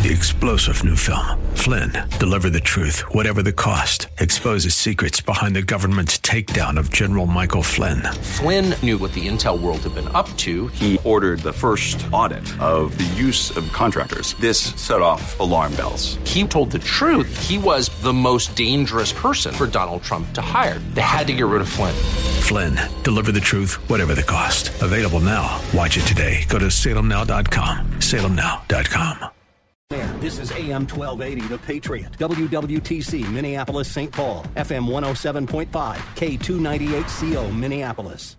The explosive new film, Flynn, deliver the truth, whatever the cost, exposes secrets behind the government's takedown of General Michael Flynn. Flynn knew what the intel world had been up to. He ordered the first audit of the use of contractors. This set off alarm bells. He told the truth. He was the most dangerous person for Donald Trump to hire. They had to get rid of Flynn. Flynn, deliver the truth, whatever the cost. Available now. Watch it today. Go to salemnow.com. salemnow.com. This is AM 1280, The Patriot. WWTC, Minneapolis, St. Paul. FM 107.5, K298CO, Minneapolis.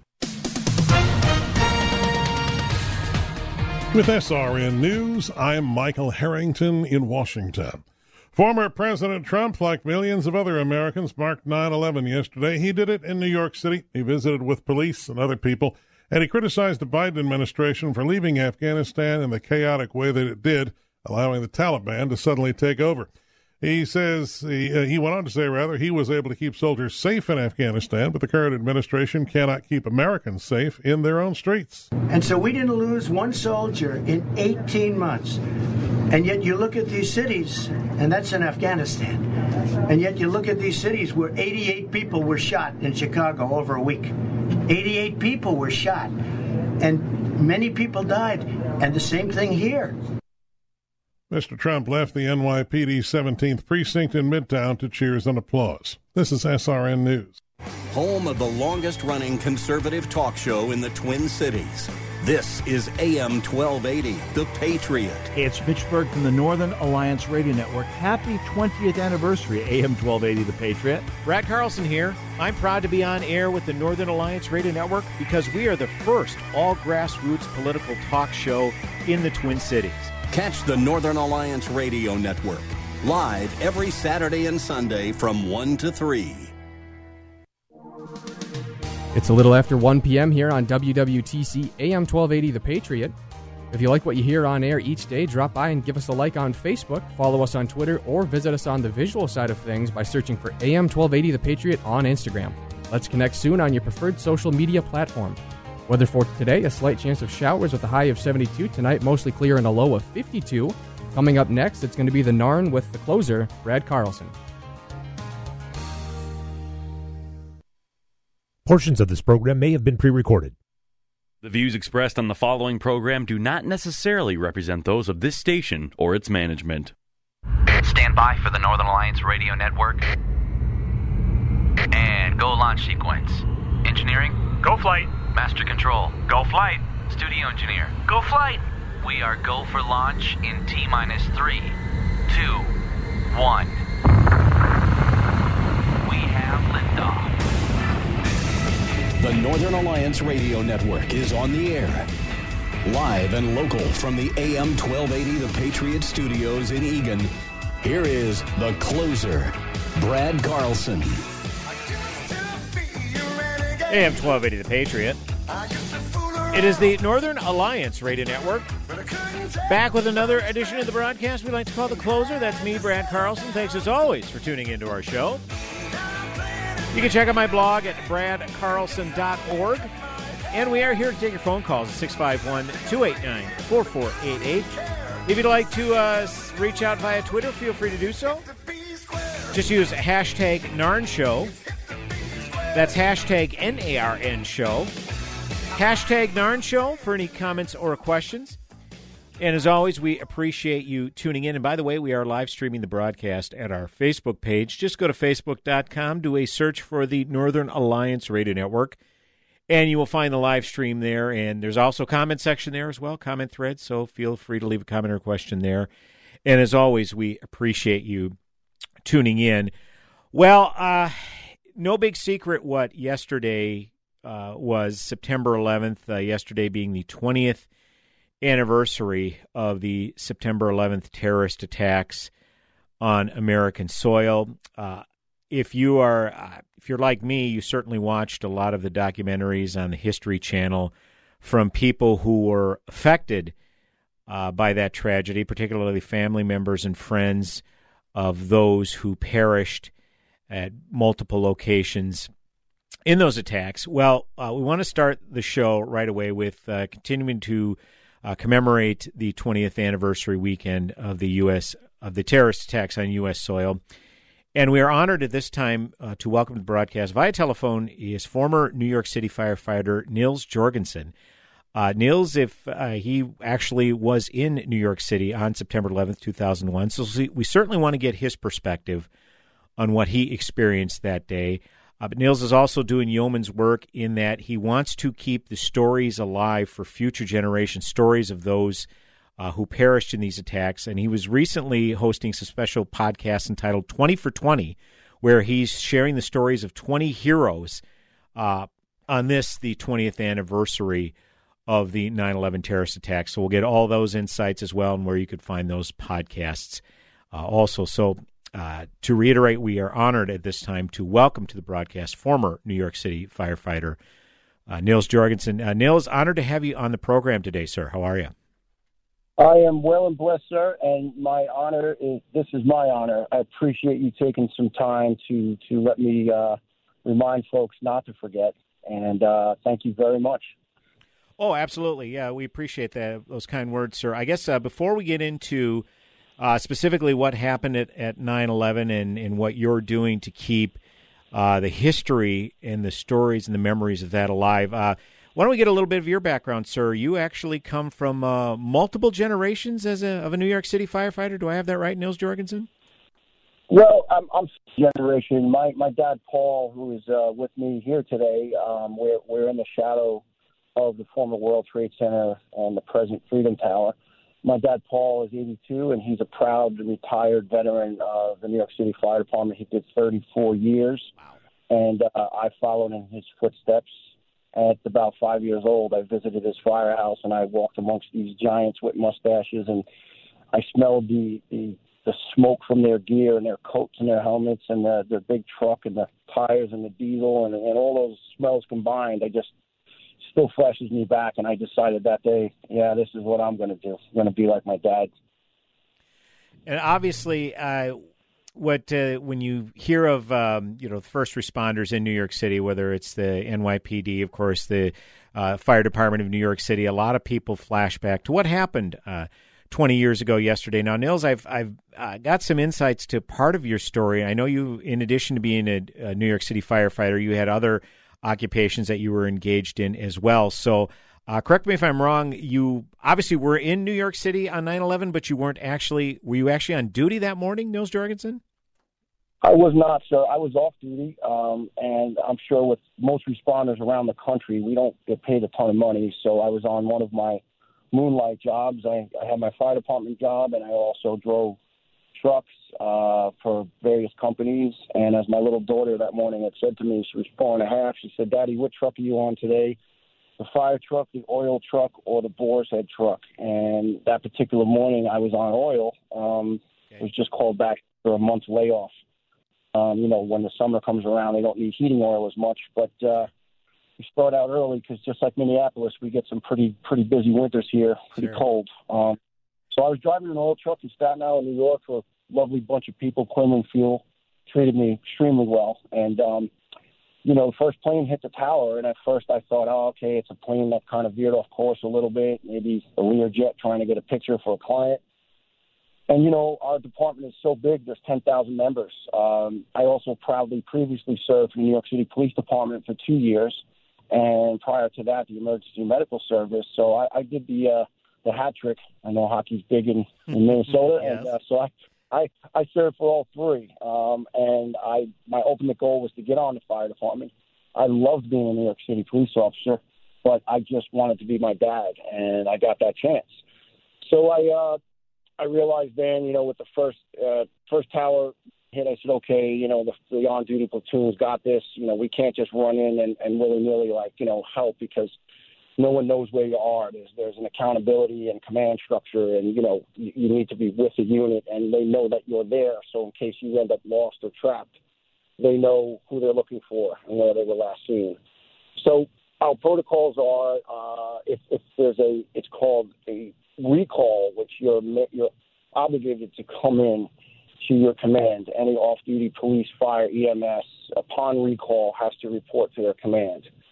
With SRN News, I'm Michael Harrington in Washington. Former President Trump, like millions of other Americans, marked 9/11 yesterday. He did it in New York City. He visited with police and other people, and he criticized the Biden administration for leaving Afghanistan in the chaotic way that it did, allowing the Taliban to suddenly take over. He says, he went on to say, he was able to keep soldiers safe in Afghanistan, but the current administration cannot keep Americans safe in their own streets. And so we didn't lose one soldier in 18 months. And yet you look at these cities, and that's in Afghanistan, and yet you look at these cities where 88 people were shot in Chicago over a week. 88 people were shot, and many people died, and the same thing here. Mr. Trump left the NYPD 17th Precinct in Midtown to cheers and applause. This is SRN News. Home of the longest-running conservative talk show in the Twin Cities. This is AM 1280, The Patriot. Hey, it's Mitch Berg from the Northern Alliance Radio Network. Happy 20th anniversary, AM 1280, The Patriot. Brad Carlson here. I'm proud to be on air with the Northern Alliance Radio Network because we are the first all-grassroots political talk show in the Twin Cities. Catch the Northern Alliance Radio Network, live every Saturday and Sunday from 1 to 3. It's a little after 1 p.m. here on WWTC AM 1280 The Patriot. If you like what you hear on air each day, drop by and give us a like on Facebook, follow us on Twitter, or visit us on the visual side of things by searching for AM 1280 The Patriot on Instagram. Let's connect soon on your preferred social media platform. Weather for today, a slight chance of showers with a high of 72. Tonight, mostly clear and a low of 52. Coming up next, it's going to be the Narn with the closer, Brad Carlson. Portions of this program may have been pre-recorded. The views expressed on the following program do not necessarily represent those of this station or its management. Stand by for the Northern Alliance Radio Network. And go launch sequence. Engineering? Go flight. Master control. Go flight. Studio engineer. Go flight. We are go for launch in T-minus 3, 2, 1. We have liftoff. The Northern Alliance Radio Network is on the air. Live and local from the AM 1280 The Patriot Studios in Eagan, here is the closer, Brad Carlson. AM 1280 The Patriot. It is the Northern Alliance Radio Network. Back with another edition of the broadcast we like to call The Closer. That's me, Brad Carlson. Thanks as always for tuning into our show. You can check out my blog at bradcarlson.org. And we are here to take your phone calls at 651-289-4488. If you'd like to reach out via Twitter, feel free to do so. Just use hashtag Narn Show. That's hashtag NARN Show. Hashtag Narn Show for any comments or questions. And as always, we appreciate you tuning in. And by the way, we are live streaming the broadcast at our Facebook page. Just go to facebook.com, do a search for the Northern Alliance Radio Network, and you will find the live stream there. And there's also a comment section there as well, comment thread. So feel free to leave a comment or question there. And as always, we appreciate you tuning in. Well, no big secret what yesterday was, September 11th, yesterday being the 20th anniversary of the September 11th terrorist attacks on American soil. If you're like me, you certainly watched a lot of the documentaries on the History Channel from people who were affected by that tragedy, particularly family members and friends of those who perished at multiple locations in those attacks. Well, we want to start the show right away with continuing to commemorate the 20th anniversary weekend of the terrorist attacks on U.S. soil. And we are honored at this time to welcome to the broadcast via telephone is former New York City firefighter Nils Jorgensen. Nils, he actually was in New York City on September 11th, 2001, so we certainly want to get his perspective on what he experienced that day. But Nils is also doing yeoman's work in that he wants to keep the stories alive for future generations, stories of those who perished in these attacks. And he was recently hosting some special podcasts entitled 20 for 20, where he's sharing the stories of 20 heroes on this, the 20th anniversary of the 9/11 terrorist attacks. So we'll get all those insights as well and where you could find those podcasts also. So to reiterate, we are honored at this time to welcome to the broadcast former New York City firefighter Nils Jorgensen. Nils, honored to have you on the program today, sir. How are you? I am well and blessed, sir, and this is my honor. I appreciate you taking some time to let me remind folks not to forget, and thank you very much. Oh, absolutely. Yeah, we appreciate those kind words, sir. I guess before we get into specifically what happened at 9/11 and what you're doing to keep the history and the stories and the memories of that alive, why don't we get a little bit of your background, sir? You actually come from multiple generations of a New York City firefighter. Do I have that right, Nils Jorgensen? Well, I'm generation. My dad, Paul, who is with me here today, we're in the shadow of the former World Trade Center and the present Freedom Tower. My dad, Paul, is 82, and he's a proud retired veteran of the New York City Fire Department. He did 34 years, and I followed in his footsteps. At about 5 years old, I visited his firehouse, and I walked amongst these giants with mustaches, and I smelled the smoke from their gear and their coats and their helmets and their big truck and the tires and the diesel and all those smells combined. I just still flashes me back, and I decided that day, yeah, this is what I'm going to do. I'm going to be like my dad. And obviously, when you hear of first responders in New York City, whether it's the NYPD, of course, the Fire Department of New York City, a lot of people flash back to what happened 20 years ago yesterday. Now, Nils, I've got some insights to part of your story. I know you, in addition to being a New York City firefighter, you had other occupations that you were engaged in as well. So correct me if I'm wrong, you obviously were in New York City on 9/11, but were you actually on duty that morning, Nils Jorgensen? I was not, sir. I was off duty, and I'm sure with most responders around the country, we don't get paid a ton of money, so I was on one of my moonlight jobs. I had my fire department job, and I also drove trucks for various companies. And as my little daughter that morning had said to me, she was 4.5, she said, "Daddy, what truck are you on today? The fire truck, the oil truck, or the Boar's Head truck?" And that particular morning I was on oil. I was just called back for a month's layoff. When the summer comes around, they don't need heating oil as much, but we start out early because just like Minneapolis, we get some pretty busy winters here, pretty cold. So I was driving an oil truck in Staten Island, New York, for a lovely bunch of people. Quinlan Fuel treated me extremely well. And, the first plane hit the tower, and at first I thought, oh, okay, it's a plane that kind of veered off course a little bit, maybe a Learjet trying to get a picture for a client. And, our department is so big, there's 10,000 members. I also proudly previously served in the New York City Police Department for 2 years, and prior to that, the Emergency Medical Service. So I did the hat trick. I know hockey's big in Minnesota, yes. And so I served for all three. And my ultimate goal was to get on the fire department. I loved being a New York City police officer, but I just wanted to be my dad, and I got that chance. So I realized then, with the first tower hit, I said, okay, the on-duty platoon's got this. We can't just run in and willy-nilly, help, because no one knows where you are. There's an accountability and command structure, and, you need to be with the unit, and they know that you're there. So in case you end up lost or trapped, they know who they're looking for and where they were last seen. So our protocols are, if there's it's called a recall, which you're obligated to come in to your command. Any off-duty police, fire, EMS, upon recall, has to report to their command.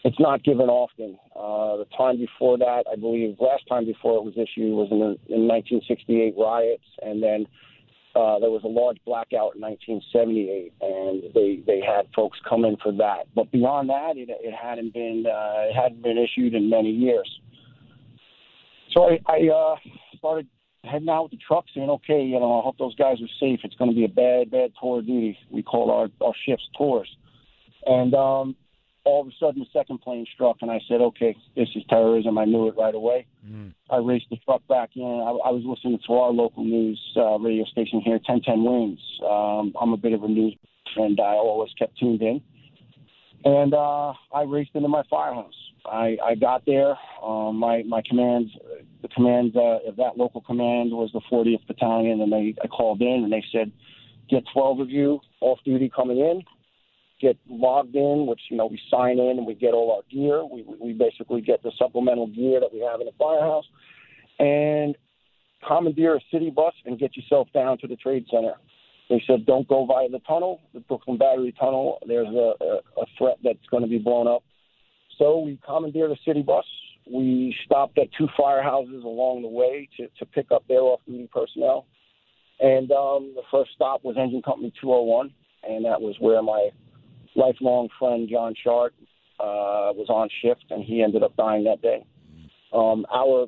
it's not given often. The time before that, I believe, last time before it was issued was in 1968 riots, and then there was a large blackout in 1978, and they had folks come in for that. But beyond that, it hadn't been issued in many years. So I started heading out with the truck, saying, okay, I hope those guys are safe. It's going to be a bad tour of duty. We call our shifts tours. And all of a sudden, the second plane struck, and I said, okay, this is terrorism. I knew it right away. I raced the truck back in. I was listening to our local news radio station here, 1010 Wings. I'm a bit of a news and I always kept tuned in. And I raced into my firehouse. I got there. My command, the command of that local command was the 40th Battalion, and I called in, and they said, get 12 of you off duty coming in. Get logged in, which, we sign in and we get all our gear. We basically get the supplemental gear that we have in the firehouse, and commandeer a city bus and get yourself down to the trade center. They said, don't go via the tunnel, the Brooklyn Battery Tunnel. There's a threat that's going to be blown up. So we commandeered a city bus. We stopped at 2 firehouses along the way to pick up their off-duty personnel. And the first stop was Engine Company 201, and that was where my lifelong friend John Chart was on shift, and he ended up dying that day. Our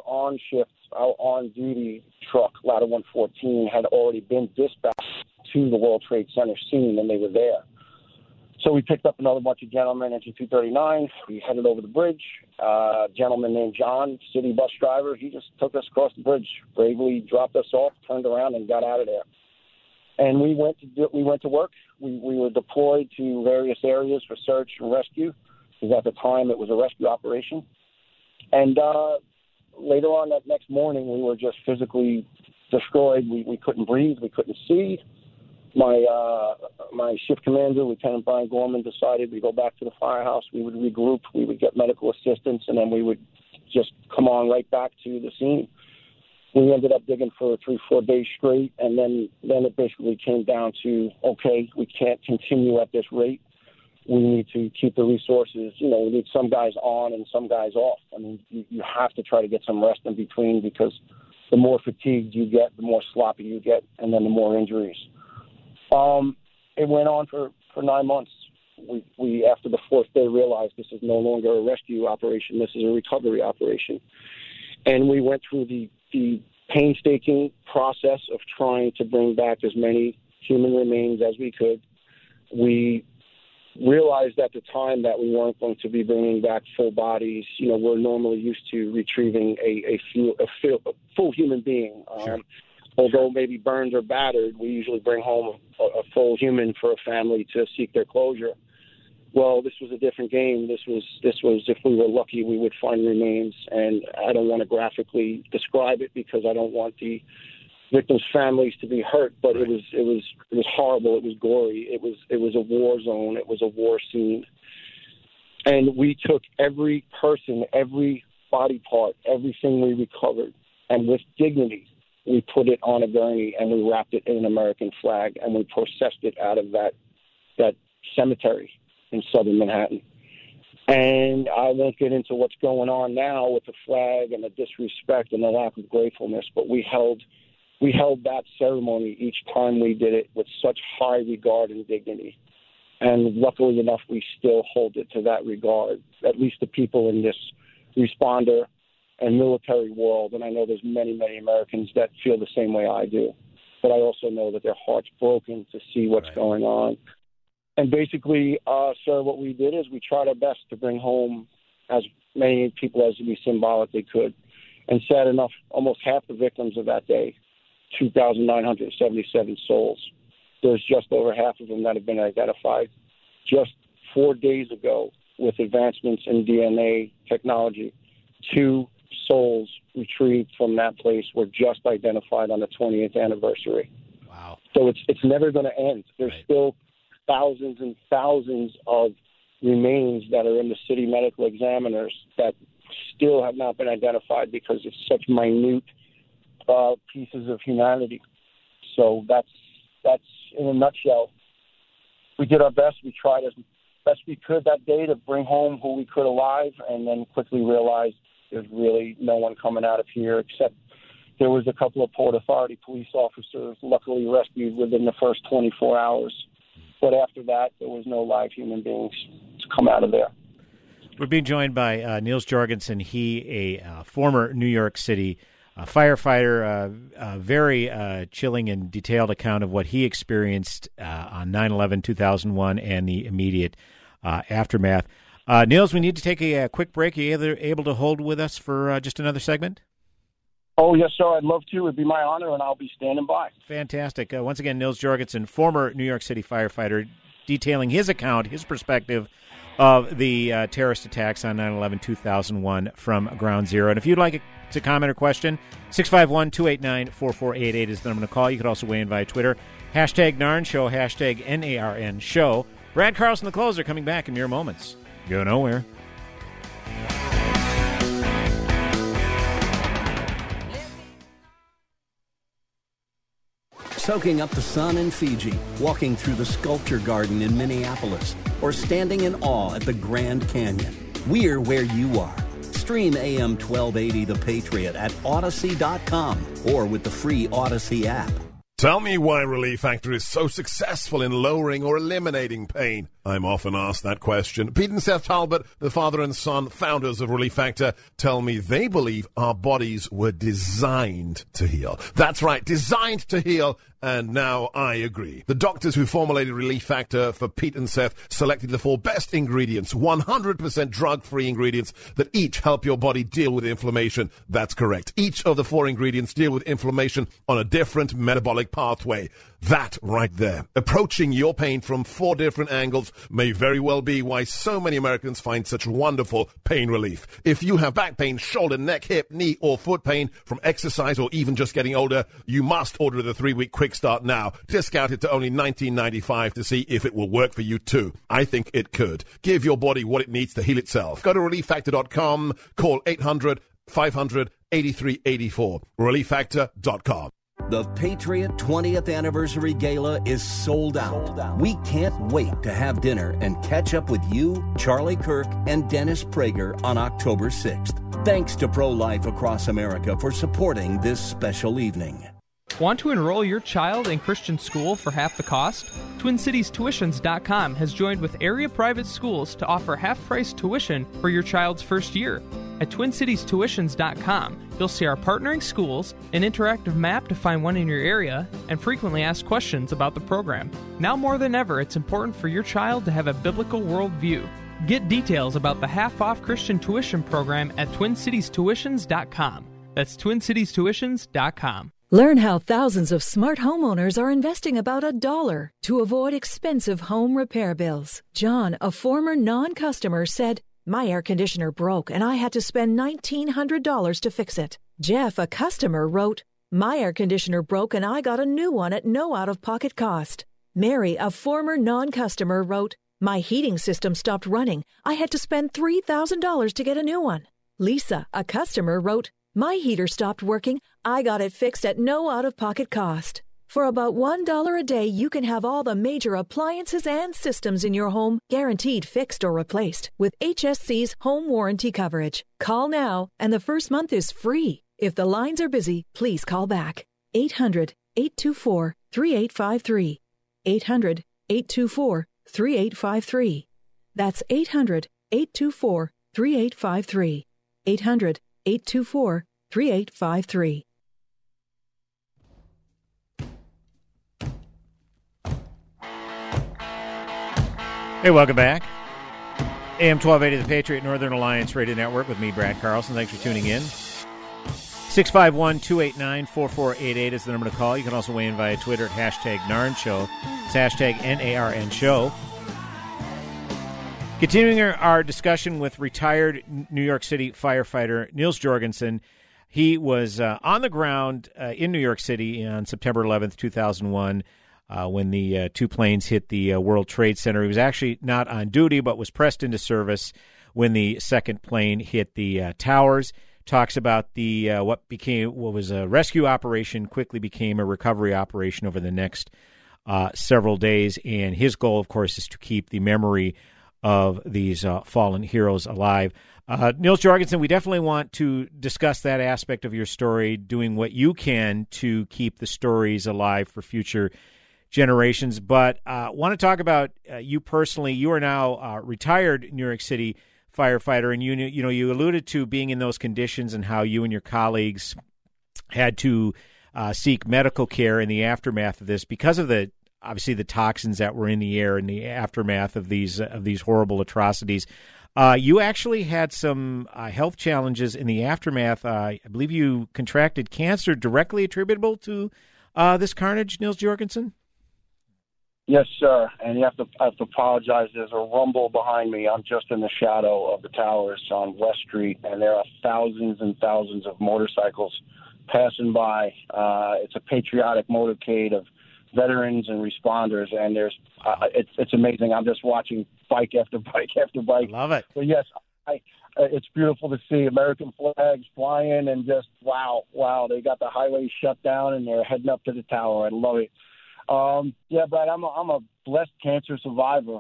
on-duty truck, Ladder 114, had already been dispatched to the World Trade Center scene, and they were there. So we picked up another bunch of gentlemen, Engine 239. We headed over the bridge. A gentleman named John, city bus driver, he just took us across the bridge, bravely dropped us off, turned around, and got out of there. And we went to work. We were deployed to various areas for search and rescue, because at the time it was a rescue operation. And later on that next morning, we were just physically destroyed. We couldn't breathe. We couldn't see. My shift commander, Lieutenant Brian Gorman, decided we'd go back to the firehouse. We would regroup. We would get medical assistance, and then we would just come on right back to the scene. We ended up digging for 3-4 days straight, and then it basically came down to, okay, we can't continue at this rate. We need to keep the resources. We need some guys on and some guys off. I mean, you have to try to get some rest in between, because the more fatigued you get, the more sloppy you get, and then the more injuries. It went on for 9 months. We after the 4th day, realized this is no longer a rescue operation. This is a recovery operation. And we went through the painstaking process of trying to bring back as many human remains as we could. We realized at the time that we weren't going to be bringing back full bodies. We're normally used to retrieving a full human being. Sure. Although maybe burned or battered, we usually bring home a full human for a family to seek their closure. Well, this was a different game. This was if we were lucky, we would find remains, and I don't want to graphically describe it because I don't want the victims' families to be hurt. But right. It was horrible. It was gory. It was a war zone. It was a war scene, and we took every person, every body part, everything we recovered, and with dignity, we put it on a gurney and we wrapped it in an American flag, and we processed it out of that cemetery in southern Manhattan. And I won't get into what's going on now with the flag and the disrespect and the lack of gratefulness, but we held that ceremony each time we did it with such high regard and dignity. And luckily enough, we still hold it to that regard, at least the people in this responder and military world. And I know there's many, many Americans that feel the same way I do. But I also know that their heart's broken to see what's going on. And basically, sir, what we did is we tried our best to bring home as many people as we symbolically could. And sad enough, almost half the victims of that day, 2,977 souls, there's just over half of them that have been identified. Just 4 days ago, with advancements in DNA technology, 2 souls retrieved from that place were just identified on the 20th anniversary. Wow. So it's never going to end. There's still thousands and thousands of remains that are in the city medical examiners that still have not been identified because it's such minute pieces of humanity. So that's in a nutshell. We did our best. We tried as best we could that day to bring home who we could alive, and then quickly realized there's really no one coming out of here except there was a couple of Port Authority police officers luckily rescued within the first 24 hours. But after that, there was no live human beings to come out of there. We're being joined by Niels Jorgensen. He, a former New York City firefighter, a very chilling and detailed account of what he experienced on 9/11/2001 and the immediate aftermath. Niels, we need to take a quick break. Are you able to hold with us for just another segment? Oh, yes, sir. I'd love to. It'd be my honor, and I'll be standing by. Fantastic. Once again, Niels Jorgensen, former New York City firefighter, detailing his account, his perspective of the terrorist attacks on 9/11/2001 from Ground Zero. And if you'd like to comment or question, 651-289-4488 is the number to call. You could also weigh in via Twitter. Hashtag Narn Show, hashtag NARN Show. Brad Carlson, the closer, coming back in mere moments. Go nowhere. Soaking up the sun in Fiji, walking through the sculpture garden in Minneapolis, or standing in awe at the Grand Canyon. We're where you are. Stream AM 1280 The Patriot at Odyssey.com or with the free Odyssey app. Tell me why Relief Factor is so successful in lowering or eliminating pain. I'm often asked that question. Pete and Seth Talbot, the father and son founders of Relief Factor, tell me they believe our bodies were designed to heal. That's right, designed to heal, and now I agree. The doctors who formulated Relief Factor for Pete and Seth selected the 4 best ingredients, 100% drug-free ingredients that each help your body deal with inflammation. That's correct. Each of the 4 ingredients deal with inflammation on a different metabolic pathway. That right there. Approaching your pain from 4 different angles may very well be why so many Americans find such wonderful pain relief. If you have back pain, shoulder, neck, hip, knee, or foot pain from exercise or even just getting older, you must order the 3-week quick start now. Discounted to only $19.95 to see if it will work for you too. I think it could. Give your body what it needs to heal itself. Go to ReliefFactor.com. Call 800-500-8384. ReliefFactor.com. The Patriot 20th Anniversary Gala is sold out. We can't wait to have dinner and catch up with you, Charlie Kirk, and Dennis Prager on October 6th. Thanks to Pro-Life Across America for supporting this special evening. Want to enroll your child in Christian school for half the cost? TwinCitiesTuitions.com has joined with area private schools to offer half-price tuition for your child's first year. At TwinCitiesTuitions.com, you'll see our partnering schools, an interactive map to find one in your area, and frequently asked questions about the program. Now more than ever, it's important for your child to have a biblical worldview. Get details about the half-off Christian tuition program at TwinCitiesTuitions.com. That's TwinCitiesTuitions.com. Learn how thousands of smart homeowners are investing about $1 to avoid expensive home repair bills. John, a former non-customer, said, "My air conditioner broke and I had to spend $1,900 to fix it." Jeff, a customer, wrote, "My air conditioner broke and I got a new one at no out-of-pocket cost." Mary, a former non-customer, wrote, "My heating system stopped running. I had to spend $3,000 to get a new one." Lisa, a customer, wrote, "My heater stopped working. I got it fixed at no out-of-pocket cost." For about $1 a day, you can have all the major appliances and systems in your home guaranteed fixed or replaced with HSC's home warranty coverage. Call now, and the first month is free. If the lines are busy, please call back. 800-824-3853. 800-824-3853. That's 800-824-3853. 800-824-3853. Hey, welcome back. AM 1280, the Patriot Northern Alliance Radio Network with me, Brad Carlson. Thanks for tuning in. 651-289-4488 is the number to call. You can also weigh in via Twitter at hashtag Narn Show. It's hashtag NARN Show. Continuing our discussion with retired New York City firefighter Niels Jorgensen. He was on the ground in New York City on September 11th, 2001, when the 2 planes hit the World Trade Center. He was actually not on duty, but was pressed into service when the second plane hit the towers. Talks about the what was a rescue operation quickly became a recovery operation over the next several days. And his goal, of course, is to keep the memory of these fallen heroes alive. Nils Jorgensen, we definitely want to discuss that aspect of your story, doing what you can to keep the stories alive for future generations. But want to talk about you personally. You are now retired New York City firefighter, and you alluded to being in those conditions and how you and your colleagues had to seek medical care in the aftermath of this because of obviously the toxins that were in the air in the aftermath of these horrible atrocities. You actually had some health challenges in the aftermath. I believe you contracted cancer directly attributable to this carnage, Nils Jorgensen? Yes, sir. And I have to apologize. There's a rumble behind me. I'm just in the shadow of the towers on West Street, and there are thousands and thousands of motorcycles passing by. It's a patriotic motorcade of veterans and responders, and it's amazing. I'm just watching bike after bike after bike. Love it. But yes, it's beautiful to see American flags flying, and just wow, they got the highway shut down and they're heading up to the tower. I love it. Yeah, Brad, I'm a blessed cancer survivor.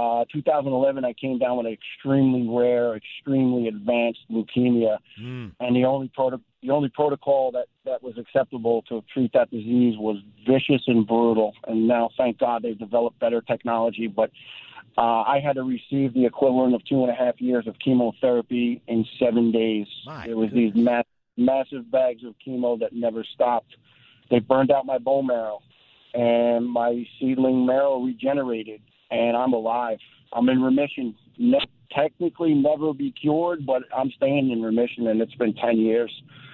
2011, I came down with an extremely rare, extremely advanced leukemia, and the only protocol that was acceptable to treat that disease was vicious and brutal. And now, thank God, they've developed better technology. But I had to receive the equivalent of 2.5 years of chemotherapy in 7 days. There was these massive bags of chemo that never stopped. They burned out my bone marrow, and my seedling marrow regenerated, and I'm alive. I'm in remission. Technically never be cured, but I'm staying in remission, and it's been 10 years.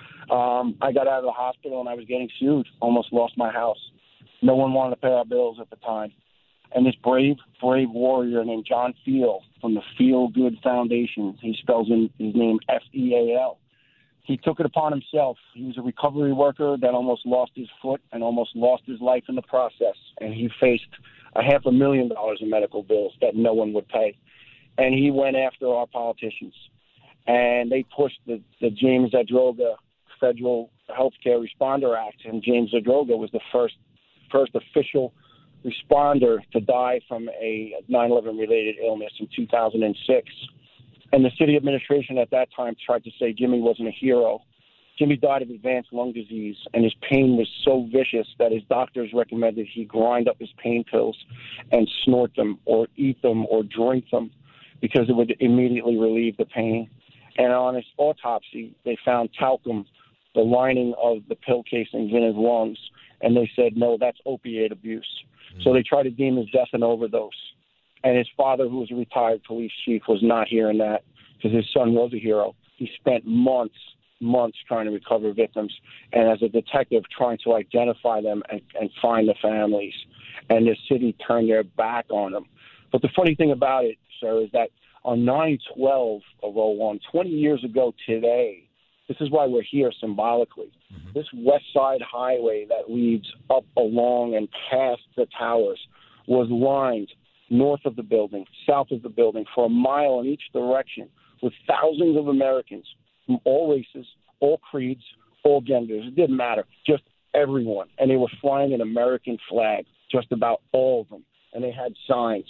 I got out of the hospital, and I was getting sued. Almost lost my house. No one wanted to pay our bills at the time. And this brave warrior named John Feel from the Feel Good Foundation, he spells his name F-E-A-L. He took it upon himself. He was a recovery worker that almost lost his foot and almost lost his life in the process. And he faced $500,000 in medical bills that no one would pay. And he went after our politicians. And they pushed the James Zadroga Federal Healthcare Responder Act. And James Zadroga was the first official responder to die from a 9/11 related illness in 2006. And the city administration at that time tried to say Jimmy wasn't a hero. Jimmy died of advanced lung disease, and his pain was so vicious that his doctors recommended he grind up his pain pills and snort them or eat them or drink them because it would immediately relieve the pain. And on his autopsy, they found talcum, the lining of the pill casings in his lungs, and they said, no, that's opiate abuse. So they tried to deem his death an overdose. And his father, who was a retired police chief, was not hearing that because his son was a hero. He spent months trying to recover victims, and as a detective trying to identify them and find the families. And the city turned their back on them. But the funny thing about it, sir, is that on 9/12 of 01, 20 years ago today, this is why we're here symbolically. This West Side Highway that leads up along and past the towers was lined north of the building, south of the building, for a mile in each direction with thousands of Americans from all races, all creeds, all genders. It didn't matter, just everyone. And they were flying an American flag, just about all of them. And they had signs.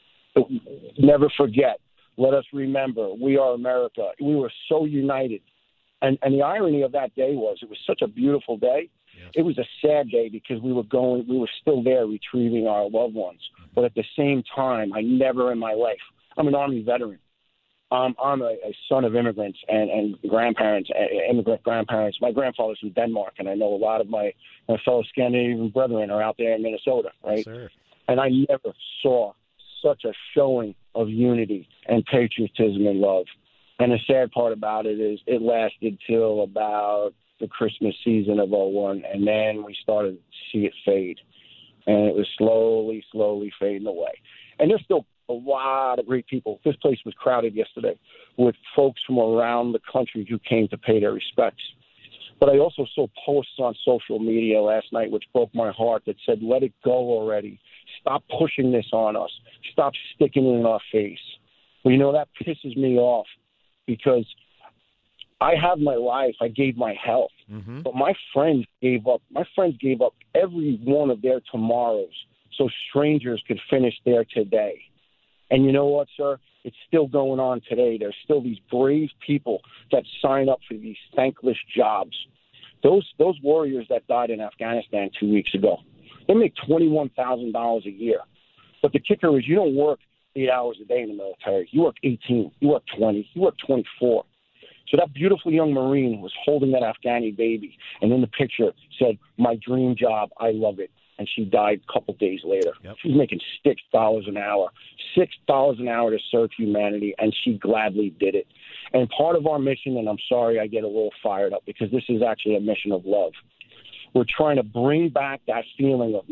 Never forget. Let us remember. We are America. We were so united. And the irony of that day was it was such a beautiful day. Yes. It was a sad day because we were still there retrieving our loved ones. But at the same time, I never in my life, I'm an Army veteran. I'm a son of immigrants and grandparents, immigrant grandparents. My grandfather's from Denmark, and I know a lot of my fellow Scandinavian brethren are out there in Minnesota, right? Yes, and I never saw such a showing of unity and patriotism and love. And the sad part about it is it lasted till about the Christmas season of 01, and then we started to see it fade. And it was slowly fading away. And there's still a lot of great people. This place was crowded yesterday with folks from around the country who came to pay their respects. But I also saw posts on social media last night which broke my heart that said, let it go already. Stop pushing this on us. Stop sticking it in our face. Well, that pisses me off because I have my life. I gave my health. But my friends gave up. My friends gave up every one of their tomorrows so strangers could finish their today. And you know what, sir? It's still going on today. There's still these brave people that sign up for these thankless jobs. Those warriors that died in Afghanistan 2 weeks ago, they make $21,000 a year. But the kicker is you don't work 8 hours a day in the military. You work 18, you work 20, you work 24. So that beautiful young Marine was holding that Afghani baby, and in the picture said, "My dream job, I love it." And she died a couple days later. Yep. She was making $6 an hour, $6 an hour to serve humanity, and she gladly did it. And part of our mission, and I'm sorry I get a little fired up because this is actually a mission of love. We're trying to bring back that feeling of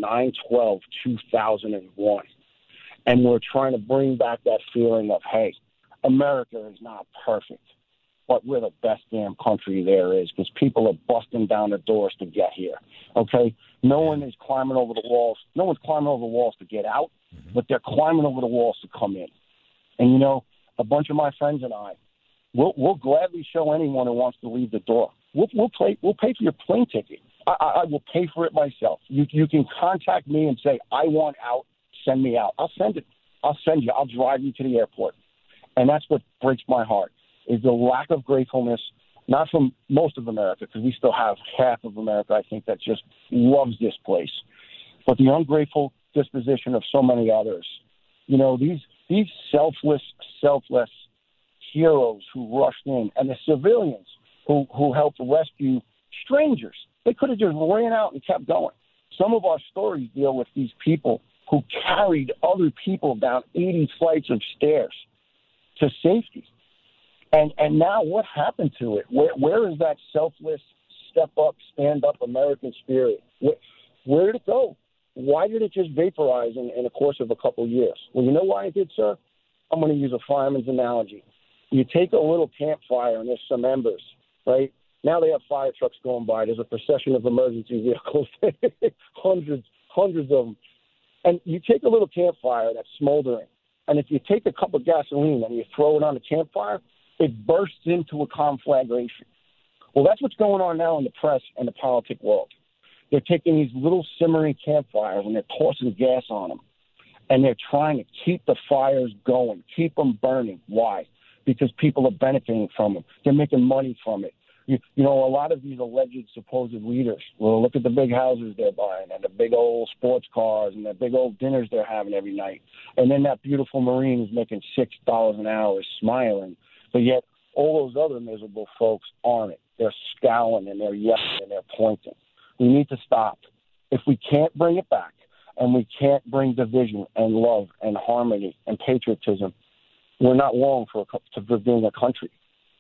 9/12/2001. And we're trying to bring back that feeling of, hey, America is not perfect, but we're the best damn country there is because people are busting down the doors to get here, okay? No one is climbing over the walls. No one's climbing over the walls to get out, but they're climbing over the walls to come in. And, you know, a bunch of my friends and I, we'll gladly show anyone who wants to leave the door. We'll pay for your plane ticket. I will pay for it myself. You can contact me and say, I want out. Send me out. I'll send it. I'll send you. I'll drive you to the airport. And that's what breaks my heart, is the lack of gratefulness, not from most of America, because we still have half of America, I think, that just loves this place, but the ungrateful disposition of so many others. You know, these selfless heroes who rushed in, and the civilians who helped rescue strangers. They could have just ran out and kept going. Some of our stories deal with these people who carried other people down 80 flights of stairs to safety. And now what happened to it? Where is that selfless, step-up, stand-up American spirit? Where did it go? Why did it just vaporize in the course of a couple of years? Well, you know why it did, sir? I'm going to use a fireman's analogy. You take a little campfire and there's some embers, right? Now they have fire trucks going by. There's a procession of emergency vehicles, hundreds of them. And you take a little campfire that's smoldering, and if you take a cup of gasoline and you throw it on the campfire, it bursts into a conflagration. Well, that's what's going on now in the press and the politic world. They're taking these little simmering campfires and they're tossing gas on them, and they're trying to keep the fires going, keep them burning. Why? Because people are benefiting from them. They're making money from it. You know, a lot of these alleged supposed leaders, well, look at the big houses they're buying and the big old sports cars and the big old dinners they're having every night. And then that beautiful Marine is making $6 an hour smiling. But yet all those other miserable folks aren't it. They're scowling and they're yelling and they're pointing. We need to stop. If we can't bring it back and we can't bring division and love and harmony and patriotism, we're not long for being a country.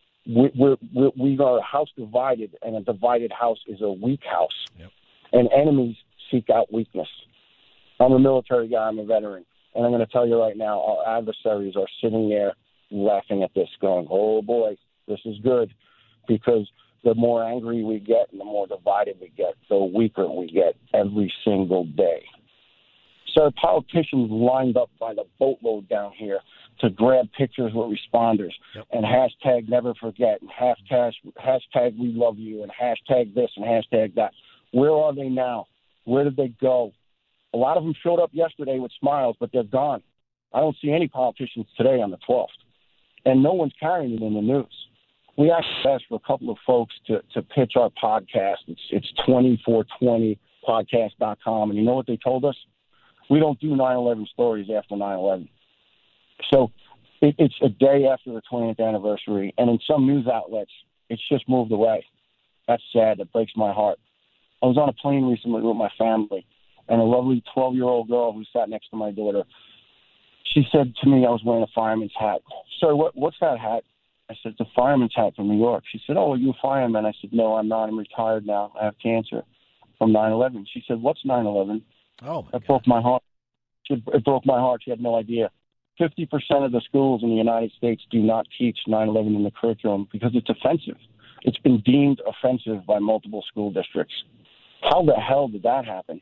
We are a house divided, and a divided house is a weak house. Yep. And enemies seek out weakness. I'm a military guy. I'm a veteran. And I'm going to tell you right now, our adversaries are sitting there laughing at this, going, oh, boy, this is good. Because the more angry we get and the more divided we get, the weaker we get every single day. So politicians lined up by the boatload down here to grab pictures with responders, yep, and hashtag never forget, and hashtag we love you, and hashtag this and hashtag that. Where are they now? Where did they go? A lot of them showed up yesterday with smiles, but they're gone. I don't see any politicians today on the 12th, and no one's carrying it in the news. We actually asked for a couple of folks to pitch our podcast. It's 2420podcast.com, and you know what they told us? We don't do 9/11 stories after 9/11. So it's a day after the 20th anniversary, and in some news outlets, it's just moved away. That's sad. It breaks my heart. I was on a plane recently with my family, and a lovely 12-year-old girl who sat next to my daughter, she said to me I was wearing a fireman's hat. Sir, what's that hat? I said, it's a fireman's hat from New York. She said, oh, are you a fireman? I said, no, I'm not. I'm retired now. I have cancer from 9/11. She said, what's 9/11? Oh, that broke my heart. It broke my heart. She had no idea. 50% of the schools in the United States do not teach 9/11 in the curriculum because it's offensive. It's been deemed offensive by multiple school districts. How the hell did that happen?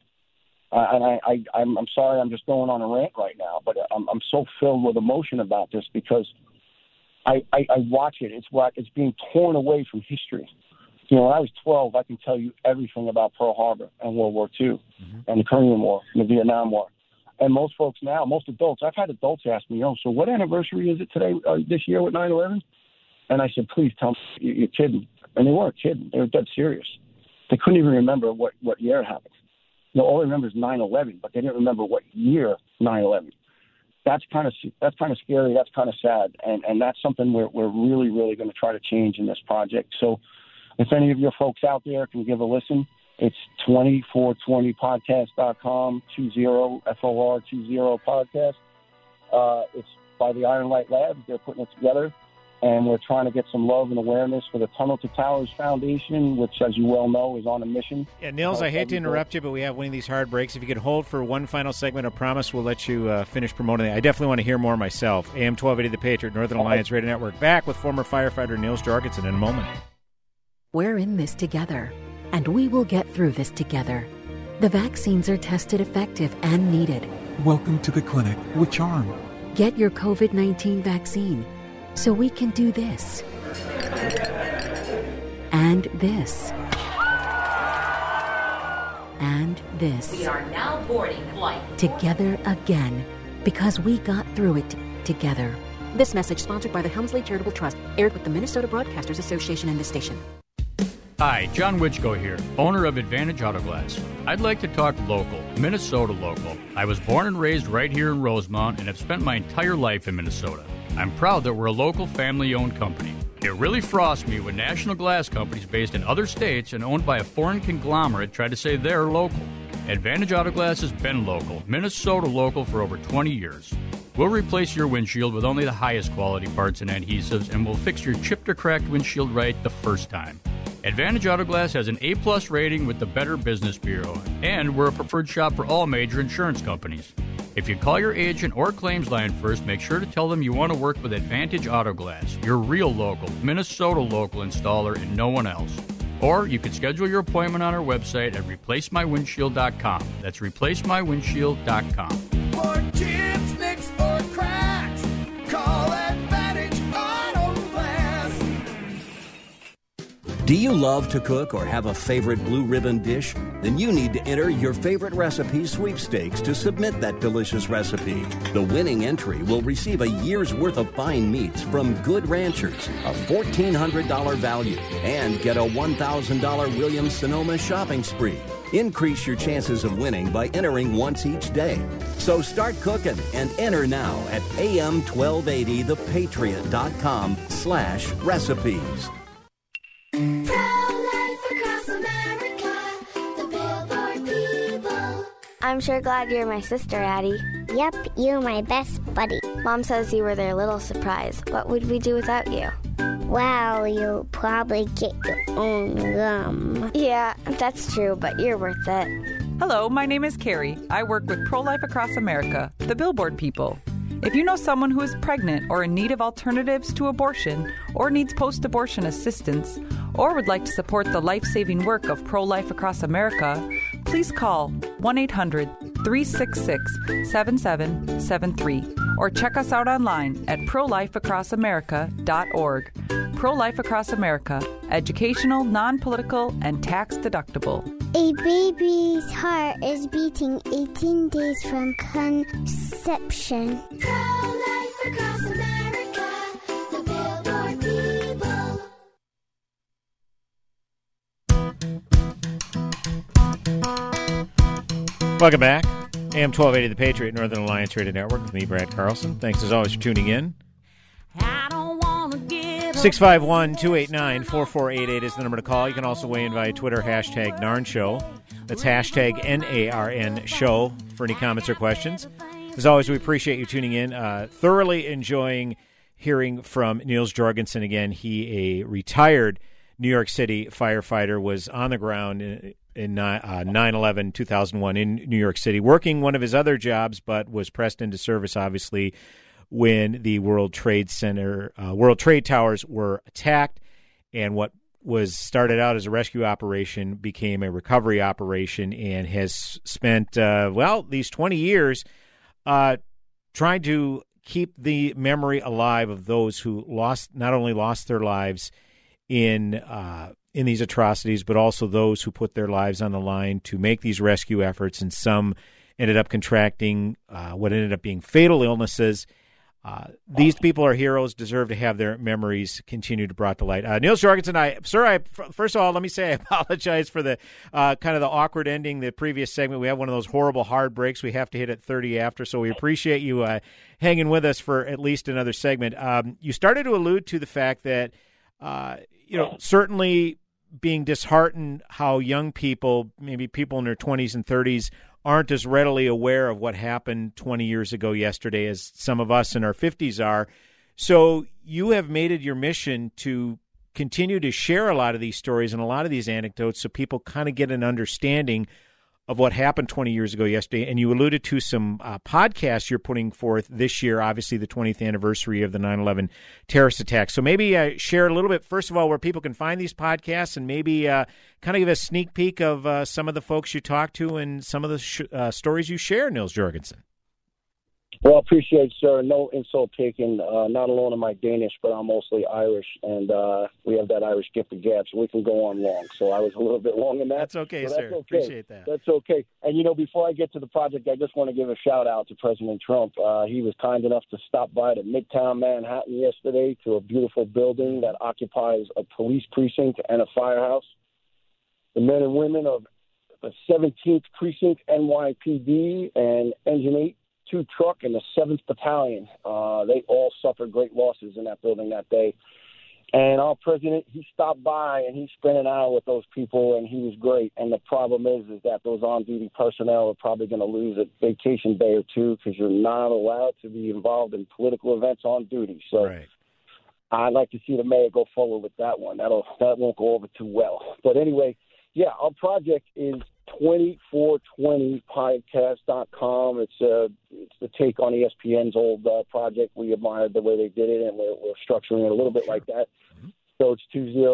I'm sorry, I'm just going on a rant right now, but I'm so filled with emotion about this because I watch it. It's being torn away from history. You know, when I was 12, I can tell you everything about Pearl Harbor and World War II, and the Korean War and the Vietnam War. And most folks now, most adults, I've had adults ask me, so what anniversary is it today, this year with 9/11? And I said, please tell me you're kidding. And they weren't kidding. They were dead serious. They couldn't even remember what year it happened. All they remember is 9/11, but they didn't remember what year 9/11. That's kind of scary. That's kind of sad. And that's something we're really, really going to try to change in this project. So if any of your folks out there can give a listen, it's 2420podcast.com, 20, FOR 20 podcast. It's by the Iron Light Labs. They're putting it together. And we're trying to get some love and awareness for the Tunnel to Towers Foundation, which, as you well know, is on a mission. Yeah, Nils, I hate to interrupt you, but we have one of these hard breaks. If you could hold for one final segment, I promise we'll let you finish promoting it. I definitely want to hear more myself. AM 1280 The Patriot, Northern Alliance Radio Network. Back with former firefighter Nils Jorgensen in a moment. We're in this together, and we will get through this together. The vaccines are tested effective and needed. Welcome to the clinic with Charm. Get your COVID-19 vaccine so we can do this and this and this. We are now boarding flight together again because we got through it together. This message sponsored by the Helmsley Charitable Trust, aired with the Minnesota Broadcasters Association and this station. Hi, John Wichko here, owner of Advantage Auto Glass. I'd like to talk local, Minnesota local. I was born and raised right here in Rosemount and have spent my entire life in Minnesota. I'm proud that we're a local family-owned company. It really frosts me when national glass companies based in other states and owned by a foreign conglomerate try to say they're local. Advantage Auto Glass has been local, Minnesota local, for over 20 years. We'll replace your windshield with only the highest quality parts and adhesives, and we'll fix your chipped or cracked windshield right the first time. Advantage Auto Glass has an A+ rating with the Better Business Bureau, and we're a preferred shop for all major insurance companies. If you call your agent or claims line first, make sure to tell them you want to work with Advantage Auto Glass, your real local, Minnesota local installer and no one else. Or you can schedule your appointment on our website at replacemywindshield.com. That's replacemywindshield.com. For chips, nicks, or cracks, call Advantage Auto Glass. Do you love to cook or have a favorite blue ribbon dish? Then you need to enter your favorite recipe sweepstakes to submit that delicious recipe. The winning entry will receive a year's worth of fine meats from Good Ranchers, a $1,400 value, and get a $1,000 Williams-Sonoma shopping spree. Increase your chances of winning by entering once each day. So start cooking and enter now at am1280thepatriot.com/recipes. I'm sure glad you're my sister, Addie. Yep, you're my best buddy. Mom says you were their little surprise. What would we do without you? Well, you'll probably get your own gum. Yeah, that's true, but you're worth it. Hello, my name is Carrie. I work with Pro-Life Across America, the Billboard people. If you know someone who is pregnant or in need of alternatives to abortion or needs post-abortion assistance or would like to support the life-saving work of Pro-Life Across America, please call 1-800-366-7773 or check us out online at prolifeacrossamerica.org. Pro-Life Across America, educational, non-political, and tax-deductible. A baby's heart is beating 18 days from conception. Pro-Life Across America, the Billboard people. Welcome back. AM 1280 The Patriot, Northern Alliance Radio Network with me, Brad Carlson. Thanks as always for tuning in. 651-289-4488 is the number to call. You can also weigh in via Twitter, hashtag NARN Show. That's hashtag NARN Show for any comments or questions. As always, we appreciate you tuning in. Thoroughly enjoying hearing from Nils Jorgensen again. He, a retired New York City firefighter, was on the ground in 9/11, 2001 in New York City, working one of his other jobs, but was pressed into service, obviously, when the World Trade Towers were attacked, and what was started out as a rescue operation became a recovery operation, and has spent, these 20 years trying to keep the memory alive of those who not only lost their lives in these atrocities, but also those who put their lives on the line to make these rescue efforts, and some ended up contracting what ended up being fatal illnesses. These people are heroes, deserve to have their memories continue to be brought to light. Nils Jorgensen, first of all, let me say I apologize for the kind of the awkward ending, the previous segment. We have one of those horrible hard breaks we have to hit at 30 after, so we appreciate you hanging with us for at least another segment. You started to allude to the fact that, certainly being disheartened how young people, maybe people in their 20s and 30s, aren't as readily aware of what happened 20 years ago yesterday as some of us in our 50s are. So you have made it your mission to continue to share a lot of these stories and a lot of these anecdotes so people kind of get an understanding of what happened 20 years ago yesterday. And you alluded to some podcasts you're putting forth this year, obviously the 20th anniversary of the 9/11 terrorist attack. So maybe share a little bit, first of all, where people can find these podcasts, and maybe kind of give a sneak peek of some of the folks you talk to and some of the stories you share, Nils Jorgensen. Well, I appreciate, sir. No insult taken. Not alone am I Danish, but I'm mostly Irish, and we have that Irish gift of gab, so we can go on long. So I was a little bit long in that. That's okay, so sir. That's okay. Appreciate that. That's okay. And, before I get to the project, I just want to give a shout-out to President Trump. He was kind enough to stop by to Midtown Manhattan yesterday to a beautiful building that occupies a police precinct and a firehouse. The men and women of the 17th Precinct NYPD and Engine 8 2 truck and the 7th Battalion. They all suffered great losses in that building that day. And our president, he stopped by and he spent an hour with those people, and he was great. And the problem is that those on-duty personnel are probably going to lose a vacation day or two because you're not allowed to be involved in political events on duty. So right. I'd like to see the mayor go forward with that one. That won't go over too well. But anyway, yeah, our project is 2420podcast.com. It's the take on ESPN's old project. We admired the way they did it, and we're structuring it a little bit like that. Mm-hmm. So it's